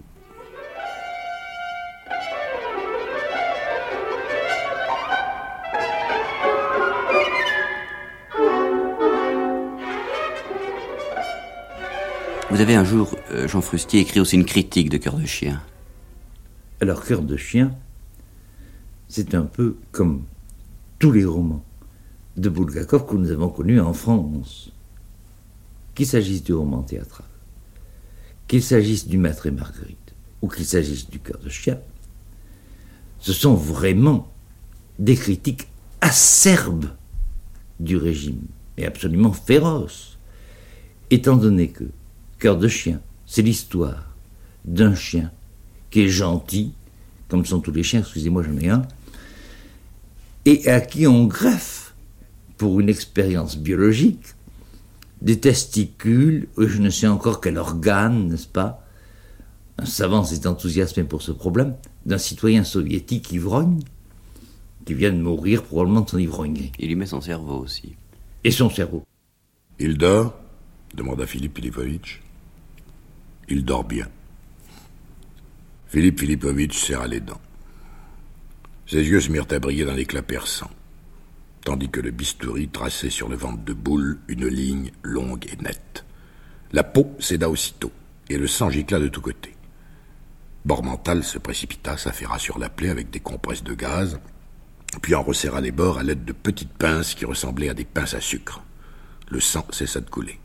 Vous avez un jour, euh, Jean Frustier, écrit aussi une critique de Cœur de chien. Alors, Cœur de chien, c'est un peu comme tous les romans de Bulgakov que nous avons connus en France. Qu'il s'agisse du roman théâtral, qu'il s'agisse du Maître et Marguerite, ou qu'il s'agisse du Cœur de chien, ce sont vraiment des critiques acerbes du régime, et absolument féroces, étant donné que Cœur de chien, c'est l'histoire d'un chien qui est gentil, comme sont tous les chiens, excusez-moi, j'en ai un, et à qui on greffe, pour une expérience biologique, des testicules, ou je ne sais encore quel organe, n'est-ce pas? Un savant s'est enthousiasmé pour ce problème d'un citoyen soviétique ivrogne, qui vient de mourir probablement de son ivrognerie. Il lui met son cerveau aussi. Et son cerveau. Il dort? Demanda Philippe Philippovitch. Il dort bien. Philippe Philippovitch serra les dents. Ses yeux se mirent à briller d'un éclat perçant, tandis que le bistouri traçait sur le ventre de Boule une ligne longue et nette. La peau céda aussitôt, et le sang gicla de tous côtés. Bormental se précipita, s'affaira sur la plaie avec des compresses de gaz, puis en resserra les bords à l'aide de petites pinces qui ressemblaient à des pinces à sucre. Le sang cessa de couler.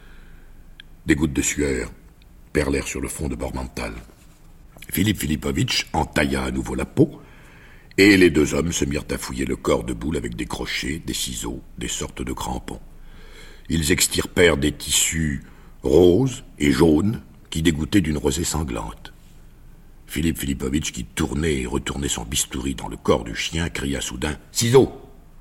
Des gouttes de sueur perlèrent sur le front de Bormental. Philippe Philippovitch entailla à nouveau la peau, et les deux hommes se mirent à fouiller le corps de Boule avec des crochets, des ciseaux, des sortes de crampons. Ils extirpèrent des tissus roses et jaunes qui dégoûtaient d'une rosée sanglante. Philippe Philippovitch, qui tournait et retournait son bistouri dans le corps du chien, cria soudain « Ciseaux !»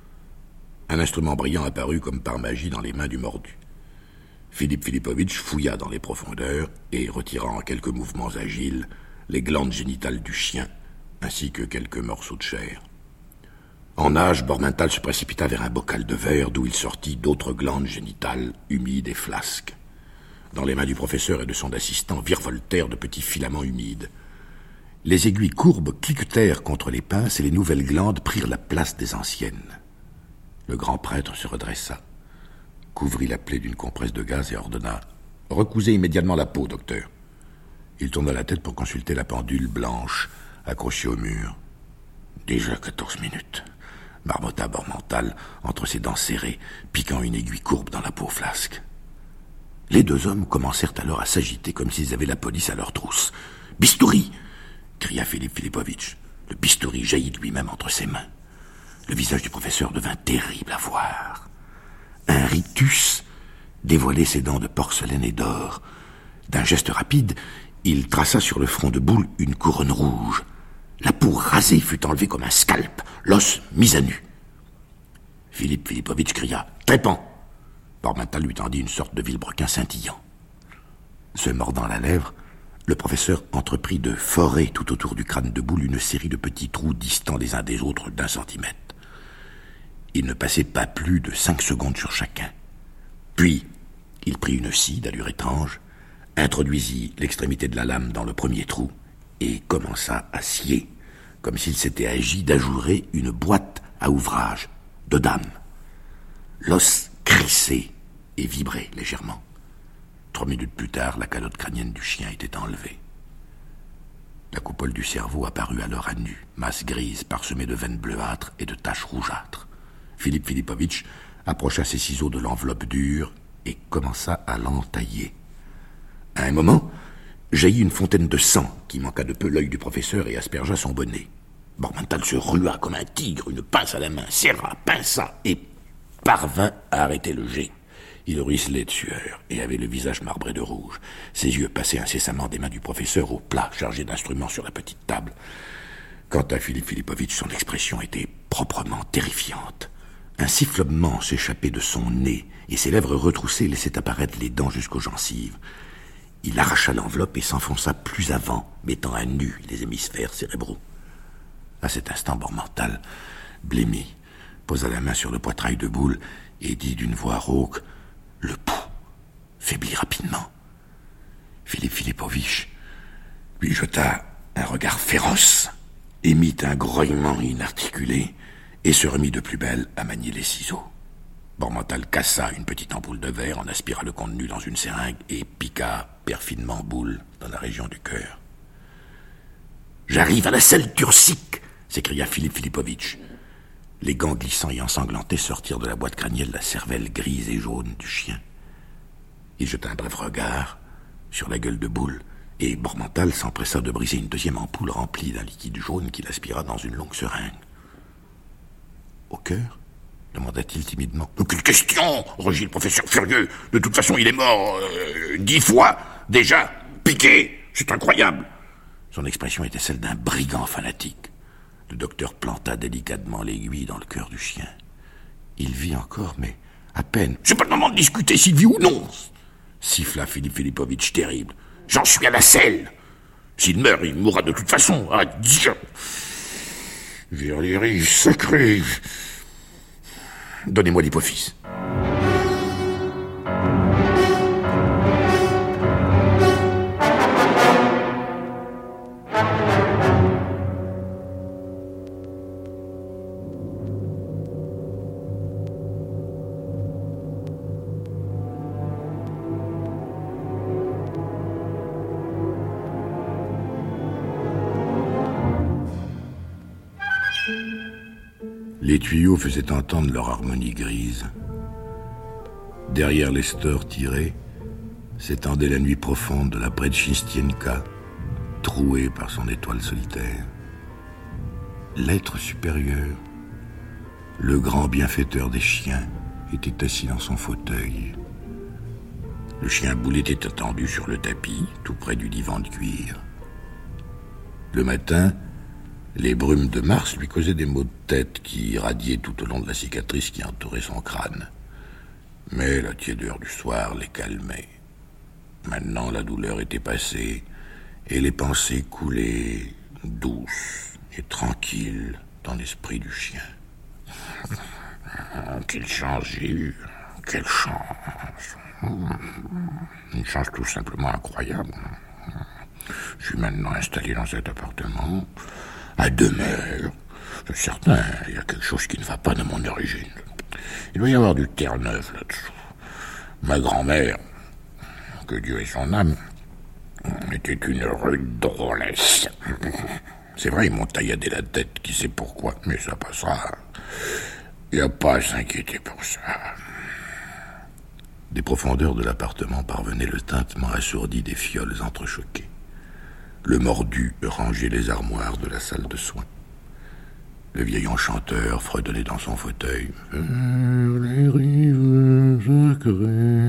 Un instrument brillant apparut comme par magie dans les mains du mordu. Philippe Philippovitch fouilla dans les profondeurs et retira en quelques mouvements agiles les glandes génitales du chien, ainsi que quelques morceaux de chair. En nage, Bormental se précipita vers un bocal de verre d'où il sortit d'autres glandes génitales humides et flasques. Dans les mains du professeur et de son assistant virevoltèrent de petits filaments humides. Les aiguilles courbes cliquetèrent contre les pinces et les nouvelles glandes prirent la place des anciennes. Le grand prêtre se redressa, couvrit la plaie d'une compresse de gaz et ordonna « Recousez immédiatement la peau, docteur. » Il tourna la tête pour consulter la pendule blanche accrochée au mur. « Déjà quatorze minutes » marmotta Bormental entre ses dents serrées, piquant une aiguille courbe dans la peau flasque. Les deux hommes commencèrent alors à s'agiter comme s'ils avaient la police à leur trousse. « Bistouri !» cria Philippe Philippovitch. Le bistouri jaillit de lui-même entre ses mains. Le visage du professeur devint terrible à voir. Un rictus dévoilait ses dents de porcelaine et d'or. D'un geste rapide, il traça sur le front de Boule une couronne rouge. La peau rasée fut enlevée comme un scalp, l'os mis à nu. Philippe Philippovitch cria « Trépant !» Bormental lui tendit une sorte de vilebrequin scintillant. Se mordant la lèvre, le professeur entreprit de forer tout autour du crâne de Boule une série de petits trous distants les uns des autres d'un centimètre. Il ne passait pas plus de cinq secondes sur chacun. Puis, il prit une scie d'allure étrange, introduisit l'extrémité de la lame dans le premier trou et commença à scier, comme s'il s'était agi d'ajourer une boîte à ouvrage de dame. L'os crissait et vibrait légèrement. Trois minutes plus tard, la calotte crânienne du chien était enlevée. La coupole du cerveau apparut alors à nu, masse grise parsemée de veines bleuâtres et de taches rougeâtres. Philippe Philippovitch approcha ses ciseaux de l'enveloppe dure et commença à l'entailler. À un moment, jaillit une fontaine de sang qui manqua de peu l'œil du professeur et aspergea son bonnet. Bormental se rua comme un tigre, une pince à la main, serra, pinça et parvint à arrêter le jet. Il ruisselait de sueur et avait le visage marbré de rouge. Ses yeux passaient incessamment des mains du professeur au plat, chargé d'instruments sur la petite table. Quant à Philippe Philippovitch, son expression était proprement terrifiante. Un sifflement s'échappait de son nez et ses lèvres retroussées laissaient apparaître les dents jusqu'aux gencives. Il arracha l'enveloppe et s'enfonça plus avant, mettant à nu les hémisphères cérébraux. À cet instant, Bormental blêmit, posa la main sur le poitrail de Boule et dit d'une voix rauque « Le pouls faiblit rapidement. » Philippe Philippovitch lui jeta un regard féroce, émit un grognement inarticulé et se remit de plus belle à manier les ciseaux. Bormental cassa une petite ampoule de verre, en aspira le contenu dans une seringue et piqua perfidement Boule dans la région du cœur. « J'arrive à la selle turcique !» s'écria Philippe Philippovitch. Les gants glissants et ensanglantés sortirent de la boîte crânienne la cervelle grise et jaune du chien. Il jeta un bref regard sur la gueule de Boule, et Bormental s'empressa de briser une deuxième ampoule remplie d'un liquide jaune qu'il aspira dans une longue seringue. « Au cœur ?» demanda-t-il timidement. « Aucune question !» rugit le professeur furieux. « De toute façon, il est mort euh, dix fois, déjà, piqué. C'est incroyable !» Son expression était celle d'un brigand fanatique. Le docteur planta délicatement l'aiguille dans le cœur du chien. Il vit encore, mais à peine. « C'est pas le moment de discuter s'il vit ou non !» siffla Philippe Philippovitch terrible. « J'en suis à la selle. S'il meurt, il mourra de toute façon. Adieu !» Virliris sacré. Donnez-moi l'hypophyse. Les tuyaux faisaient entendre leur harmonie grise. Derrière les stores tirés, s'étendait la nuit profonde de la Predchistienka, trouée par son étoile solitaire. L'être supérieur, le grand bienfaiteur des chiens, était assis dans son fauteuil. Le chien boule était attendu sur le tapis, tout près du divan de cuir. Le matin, les brumes de Mars lui causaient des maux de tête qui irradiaient tout au long de la cicatrice qui entourait son crâne. Mais la tiédeur du soir les calmait. Maintenant, la douleur était passée et les pensées coulaient douces et tranquilles dans l'esprit du chien. Quelle chance j'ai eue, quelle chance. Une chance tout simplement incroyable. Je suis maintenant installé dans cet appartement, à demeure. C'est certain, il y a quelque chose qui ne va pas de mon origine. Il doit y avoir du Terre-Neuve là-dessous. Ma grand-mère, que Dieu ait son âme, était une rude drôlesse. C'est vrai, ils m'ont tailladé la tête, qui sait pourquoi, mais ça passera. Il n'y a pas à s'inquiéter pour ça. Des profondeurs de l'appartement parvenait le tintement assourdi des fioles entrechoquées. Le mordu rangeait les armoires de la salle de soins. Le vieil enchanteur fredonnait dans son fauteuil. Vers les rives sacrées.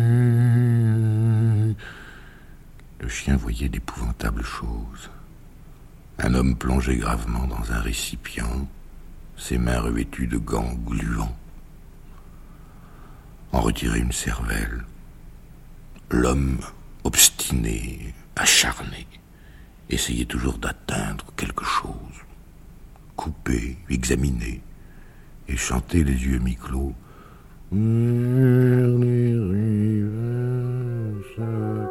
Le chien voyait d'épouvantables choses. Un homme plongeait gravement dans un récipient, ses mains revêtues de gants gluants. En retirait une cervelle. L'homme, obstiné, acharné, essayait toujours d'atteindre quelque chose. Couper, examiner, et chanter les yeux mi-clos. Vers les rives sacrées.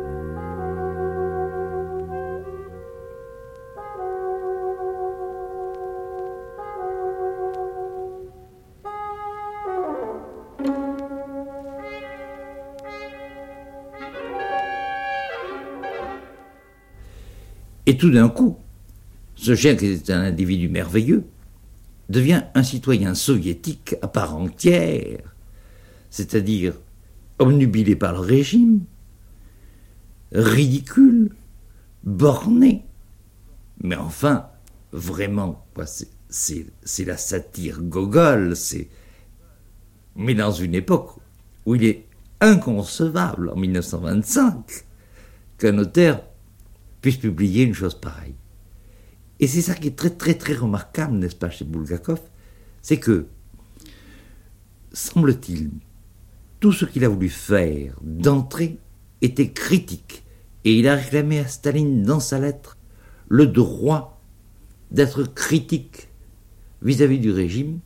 Et tout d'un coup, ce chien, qui était un individu merveilleux, devient un citoyen soviétique à part entière, c'est-à-dire obnubilé par le régime, ridicule, borné. Mais enfin, vraiment, quoi, c'est, c'est, c'est la satire Gogol, c'est... Mais dans une époque où il est inconcevable, en mille neuf cent vingt-cinq, qu'un notaire puisse publier une chose pareille. Et c'est ça qui est très très très remarquable, n'est-ce pas, chez Bulgakov, c'est que, semble-t-il, tout ce qu'il a voulu faire d'entrée était critique, et il a réclamé à Staline dans sa lettre le droit d'être critique vis-à-vis du régime,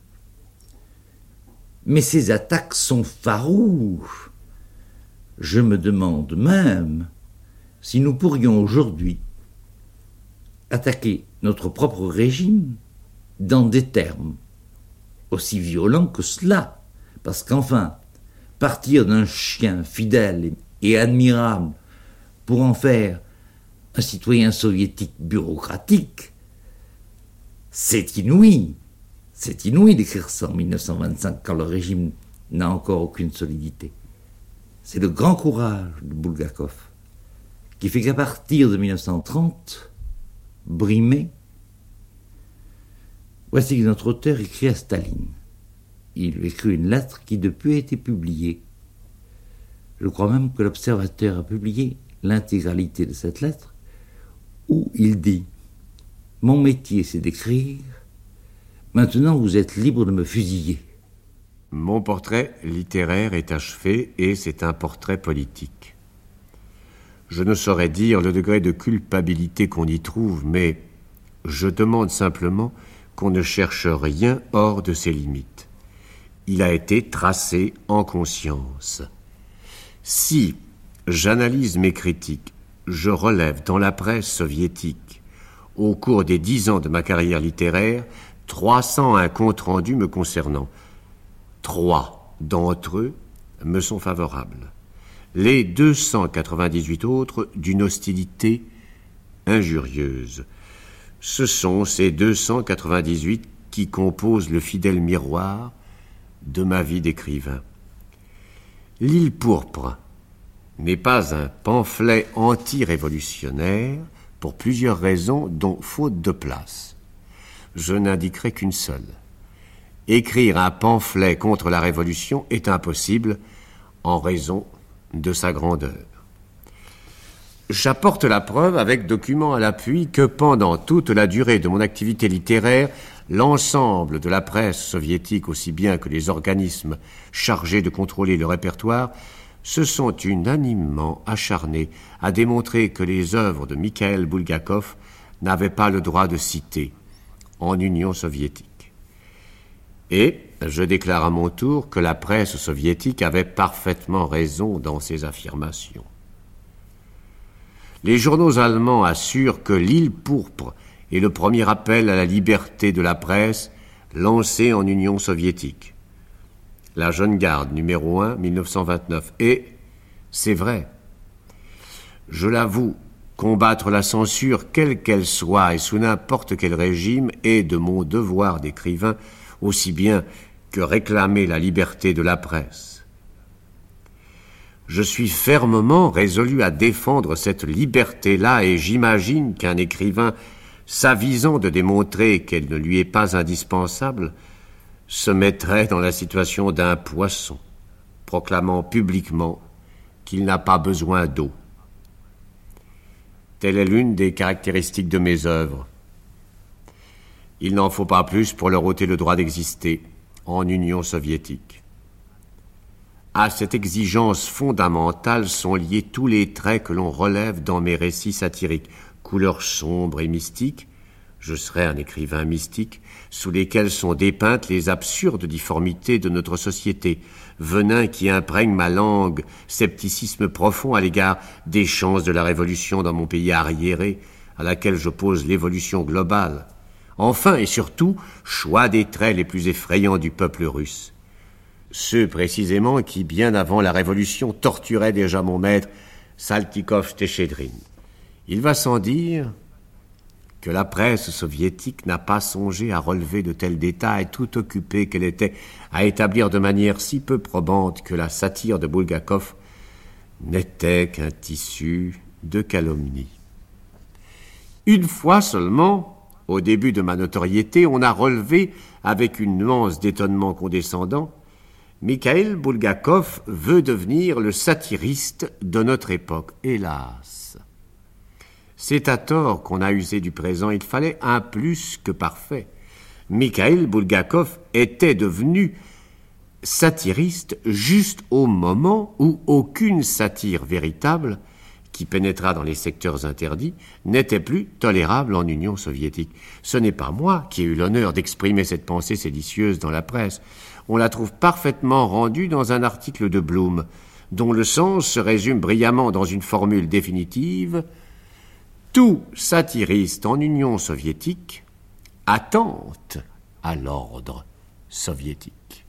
mais ses attaques sont farouches. Je me demande même si nous pourrions aujourd'hui attaquer notre propre régime dans des termes aussi violents que cela. Parce qu'enfin, partir d'un chien fidèle et admirable pour en faire un citoyen soviétique bureaucratique, c'est inouï. C'est inouï d'écrire ça en mille neuf cent vingt-cinq quand le régime n'a encore aucune solidité. C'est le grand courage de Bulgakov qui fait qu'à partir de mille neuf cent trente, brimé, voici que notre auteur écrit à Staline. Il lui écrit une lettre qui depuis a été publiée. Je crois même que l'Observateur a publié l'intégralité de cette lettre, où il dit « Mon métier, c'est d'écrire. Maintenant, vous êtes libre de me fusiller. » Mon portrait littéraire est achevé et c'est un portrait politique. Je ne saurais dire le degré de culpabilité qu'on y trouve, mais je demande simplement qu'on ne cherche rien hors de ses limites. Il a été tracé en conscience. Si j'analyse mes critiques, je relève dans la presse soviétique, au cours des dix ans de ma carrière littéraire, trois cent un comptes rendus me concernant. Trois d'entre eux me sont favorables. Les deux cent quatre-vingt-dix-huit autres d'une hostilité injurieuse. Ce sont ces deux cent quatre-vingt-dix-huit qui compose le fidèle miroir de ma vie d'écrivain. L'île pourpre n'est pas un pamphlet anti-révolutionnaire pour plusieurs raisons, dont faute de place. Je n'indiquerai qu'une seule. Écrire un pamphlet contre la Révolution est impossible en raison de sa grandeur. J'apporte la preuve avec documents à l'appui que pendant toute la durée de mon activité littéraire, l'ensemble de la presse soviétique, aussi bien que les organismes chargés de contrôler le répertoire, se sont unanimement acharnés à démontrer que les œuvres de Mikhaïl Bulgakov n'avaient pas le droit de citer en Union soviétique. Et je déclare à mon tour que la presse soviétique avait parfaitement raison dans ses affirmations. Les journaux allemands assurent que l'île pourpre est le premier appel à la liberté de la presse lancé en Union soviétique. La Jeune Garde, numéro un, mille neuf cent vingt-neuf. Et c'est vrai. Je l'avoue, combattre la censure, quelle qu'elle soit, et sous n'importe quel régime, est de mon devoir d'écrivain, aussi bien que réclamer la liberté de la presse. Je suis fermement résolu à défendre cette liberté-là, et j'imagine qu'un écrivain s'avisant de démontrer qu'elle ne lui est pas indispensable se mettrait dans la situation d'un poisson, proclamant publiquement qu'il n'a pas besoin d'eau. Telle est l'une des caractéristiques de mes œuvres. Il n'en faut pas plus pour leur ôter le droit d'exister en Union soviétique. À cette exigence fondamentale sont liés tous les traits que l'on relève dans mes récits satiriques, couleurs sombres et mystiques, je serai un écrivain mystique, sous lesquels sont dépeintes les absurdes difformités de notre société, venin qui imprègne ma langue, scepticisme profond à l'égard des chances de la révolution dans mon pays arriéré, à laquelle j'oppose l'évolution globale. Enfin et surtout, choix des traits les plus effrayants du peuple russe. Ceux précisément qui, bien avant la révolution, torturaient déjà mon maître, Saltykov-Techédrine. Il va sans dire que la presse soviétique n'a pas songé à relever de tels détails, tout occupée qu'elle était à établir de manière si peu probante que la satire de Bulgakov n'était qu'un tissu de calomnie. Une fois seulement, au début de ma notoriété, on a relevé, avec une nuance d'étonnement condescendant, Mikhaïl Bulgakov veut devenir le satiriste de notre époque. Hélas! C'est à tort qu'on a usé du présent, il fallait un plus que parfait. Mikhaïl Bulgakov était devenu satiriste juste au moment où aucune satire véritable, qui pénétra dans les secteurs interdits, n'était plus tolérable en Union soviétique. Ce n'est pas moi qui ai eu l'honneur d'exprimer cette pensée séditieuse dans la presse. On la trouve parfaitement rendue dans un article de Blum, dont le sens se résume brillamment dans une formule définitive: tout satiriste en Union soviétique attente à l'ordre soviétique.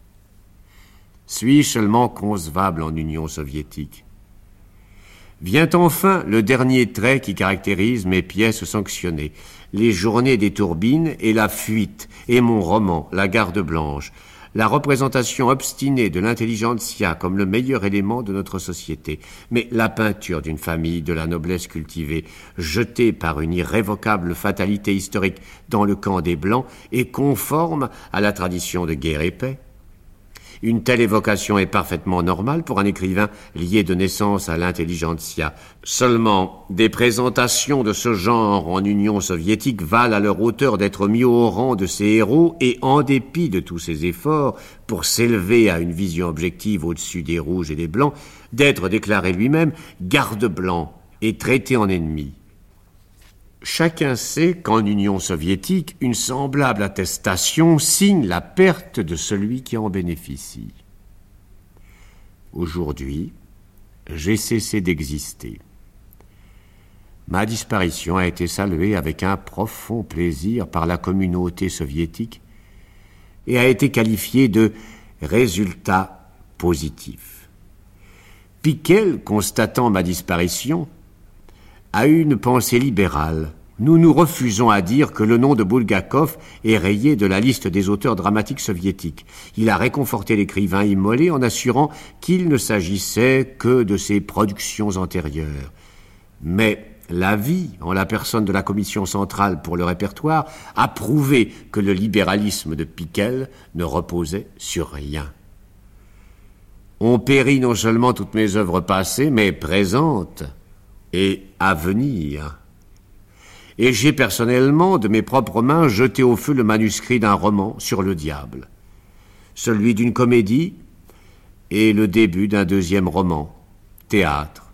Suis-je seulement concevable en Union soviétique? Vient enfin le dernier trait qui caractérise mes pièces sanctionnées, les journées des turbines et la fuite, et mon roman, La Garde blanche, la représentation obstinée de l'intelligentsia comme le meilleur élément de notre société, mais la peinture d'une famille de la noblesse cultivée, jetée par une irrévocable fatalité historique dans le camp des Blancs et conforme à la tradition de guerre et paix. Une telle évocation est parfaitement normale pour un écrivain lié de naissance à l'intelligentsia. Seulement, des présentations de ce genre en Union soviétique valent à leur auteur d'être mis au rang de ses héros et, en dépit de tous ses efforts pour s'élever à une vision objective au-dessus des rouges et des blancs, d'être déclaré lui-même garde blanc et traité en ennemi. Chacun sait qu'en Union soviétique, une semblable attestation signe la perte de celui qui en bénéficie. Aujourd'hui, j'ai cessé d'exister. Ma disparition a été saluée avec un profond plaisir par la communauté soviétique et a été qualifiée de résultat positif. Pickel, constatant ma disparition, a eu une pensée libérale Nous nous refusons à dire que le nom de Bulgakov est rayé de la liste des auteurs dramatiques soviétiques. Il a réconforté l'écrivain immolé en assurant qu'il ne s'agissait que de ses productions antérieures. Mais la vie, en la personne de la Commission centrale pour le répertoire, a prouvé que le libéralisme de Pickel ne reposait sur rien. On périt non seulement toutes mes œuvres passées, mais présentes et à venir. Et j'ai personnellement, de mes propres mains, jeté au feu le manuscrit d'un roman sur le diable, celui d'une comédie et le début d'un deuxième roman, théâtre.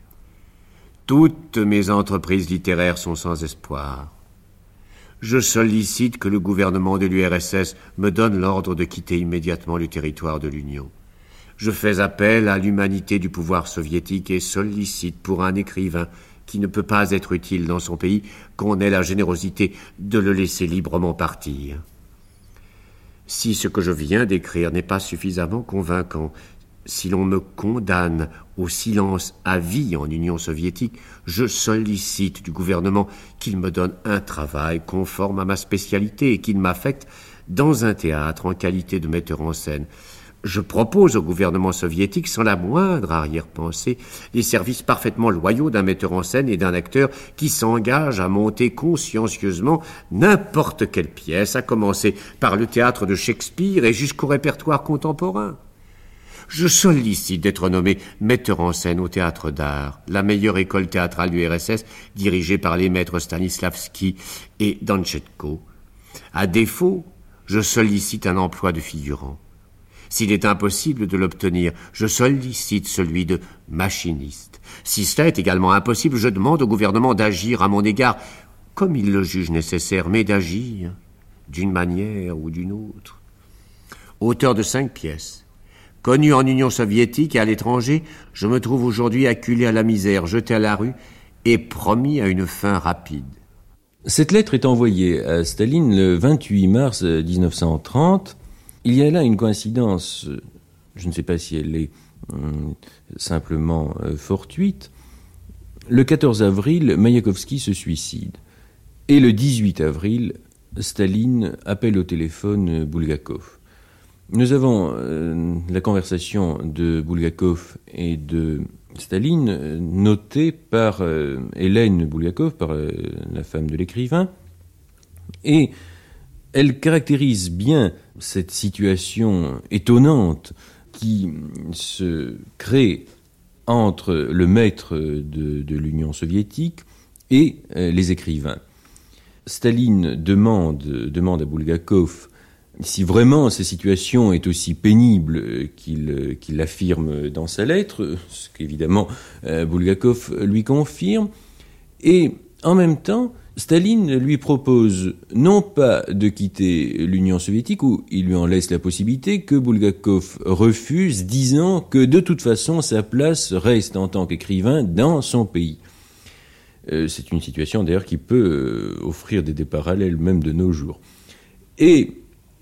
Toutes mes entreprises littéraires sont sans espoir. Je sollicite que le gouvernement de l'U R S S me donne l'ordre de quitter immédiatement le territoire de l'Union. Je fais appel à l'humanité du pouvoir soviétique et sollicite pour un écrivain qui ne peut pas être utile dans son pays qu'on ait la générosité de le laisser librement partir. Si ce que je viens d'écrire n'est pas suffisamment convaincant, si l'on me condamne au silence à vie en Union soviétique, je sollicite du gouvernement qu'il me donne un travail conforme à ma spécialité et qu'il m'affecte dans un théâtre en qualité de metteur en scène. Je propose au gouvernement soviétique, sans la moindre arrière-pensée, les services parfaitement loyaux d'un metteur en scène et d'un acteur qui s'engage à monter consciencieusement n'importe quelle pièce, à commencer par le théâtre de Shakespeare et jusqu'au répertoire contemporain. Je sollicite d'être nommé metteur en scène au théâtre d'art, la meilleure école théâtrale du R S S, dirigée par les maîtres Stanislavski et Danchetko. À défaut, je sollicite un emploi de figurant. S'il est impossible de l'obtenir, je sollicite celui de machiniste. Si cela est également impossible, je demande au gouvernement d'agir à mon égard comme il le juge nécessaire, mais d'agir d'une manière ou d'une autre. Auteur de cinq pièces, connu en Union soviétique et à l'étranger, je me trouve aujourd'hui acculé à la misère, jeté à la rue et promis à une fin rapide. Cette lettre est envoyée à Staline le vingt-huit mars dix-neuf cent trente. Il y a là une coïncidence, je ne sais pas si elle est hum, simplement euh, fortuite. Le quatorze avril, Maïakovski se suicide. Et le dix-huit avril, Staline appelle au téléphone Bulgakov. Nous avons euh, la conversation de Bulgakov et de Staline euh, notée par euh, Hélène Bulgakov, par euh, la femme de l'écrivain, et elle caractérise bien cette situation étonnante qui se crée entre le maître de, de l'Union soviétique et euh, les écrivains. Staline demande, demande à Bulgakov si vraiment cette situation est aussi pénible qu'il, qu'il l'affirme dans sa lettre, ce qu'évidemment euh, Bulgakov lui confirme, et en même temps, Staline lui propose non pas de quitter l'Union soviétique, où il lui en laisse la possibilité, que Bulgakov refuse, disant que de toute façon sa place reste en tant qu'écrivain dans son pays. Euh, c'est une situation d'ailleurs qui peut euh, offrir des, des parallèles même de nos jours. Et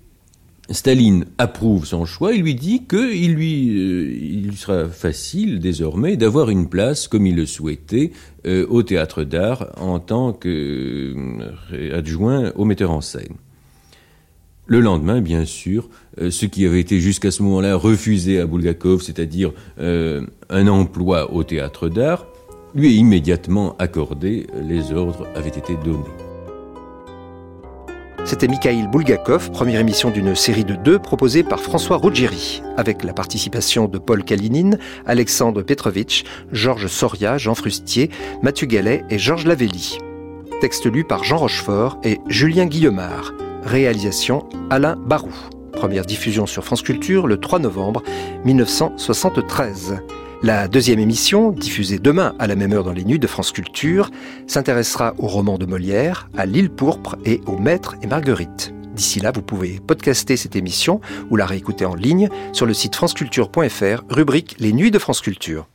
Staline approuve son choix et lui dit qu'il lui, euh, il lui sera facile désormais d'avoir une place, comme il le souhaitait, euh, au théâtre d'art en tant qu'adjoint euh, au metteur en scène. Le lendemain, bien sûr, euh, ce qui avait été jusqu'à ce moment-là refusé à Bulgakov, c'est-à-dire euh, un emploi au théâtre d'art, lui est immédiatement accordé, les ordres avaient été donnés. C'était Mikhaïl Bulgakov, première émission d'une série de deux proposée par François Ruggieri, avec la participation de Paul Kalinin, Alexandre Petrovitch, Georges Soria, Jean Frustier, Mathieu Gallet et Georges Lavelli. Texte lu par Jean Rochefort et Julien Guillemard. Réalisation Alain Barou. Première diffusion sur France Culture le trois novembre mille neuf cent soixante-treize. La deuxième émission, diffusée demain à la même heure dans les Nuits de France Culture, s'intéressera au roman de Molière, à l'île pourpre et au Maître et Marguerite. D'ici là, vous pouvez podcaster cette émission ou la réécouter en ligne sur le site franceculture point f r, rubrique Les Nuits de France Culture.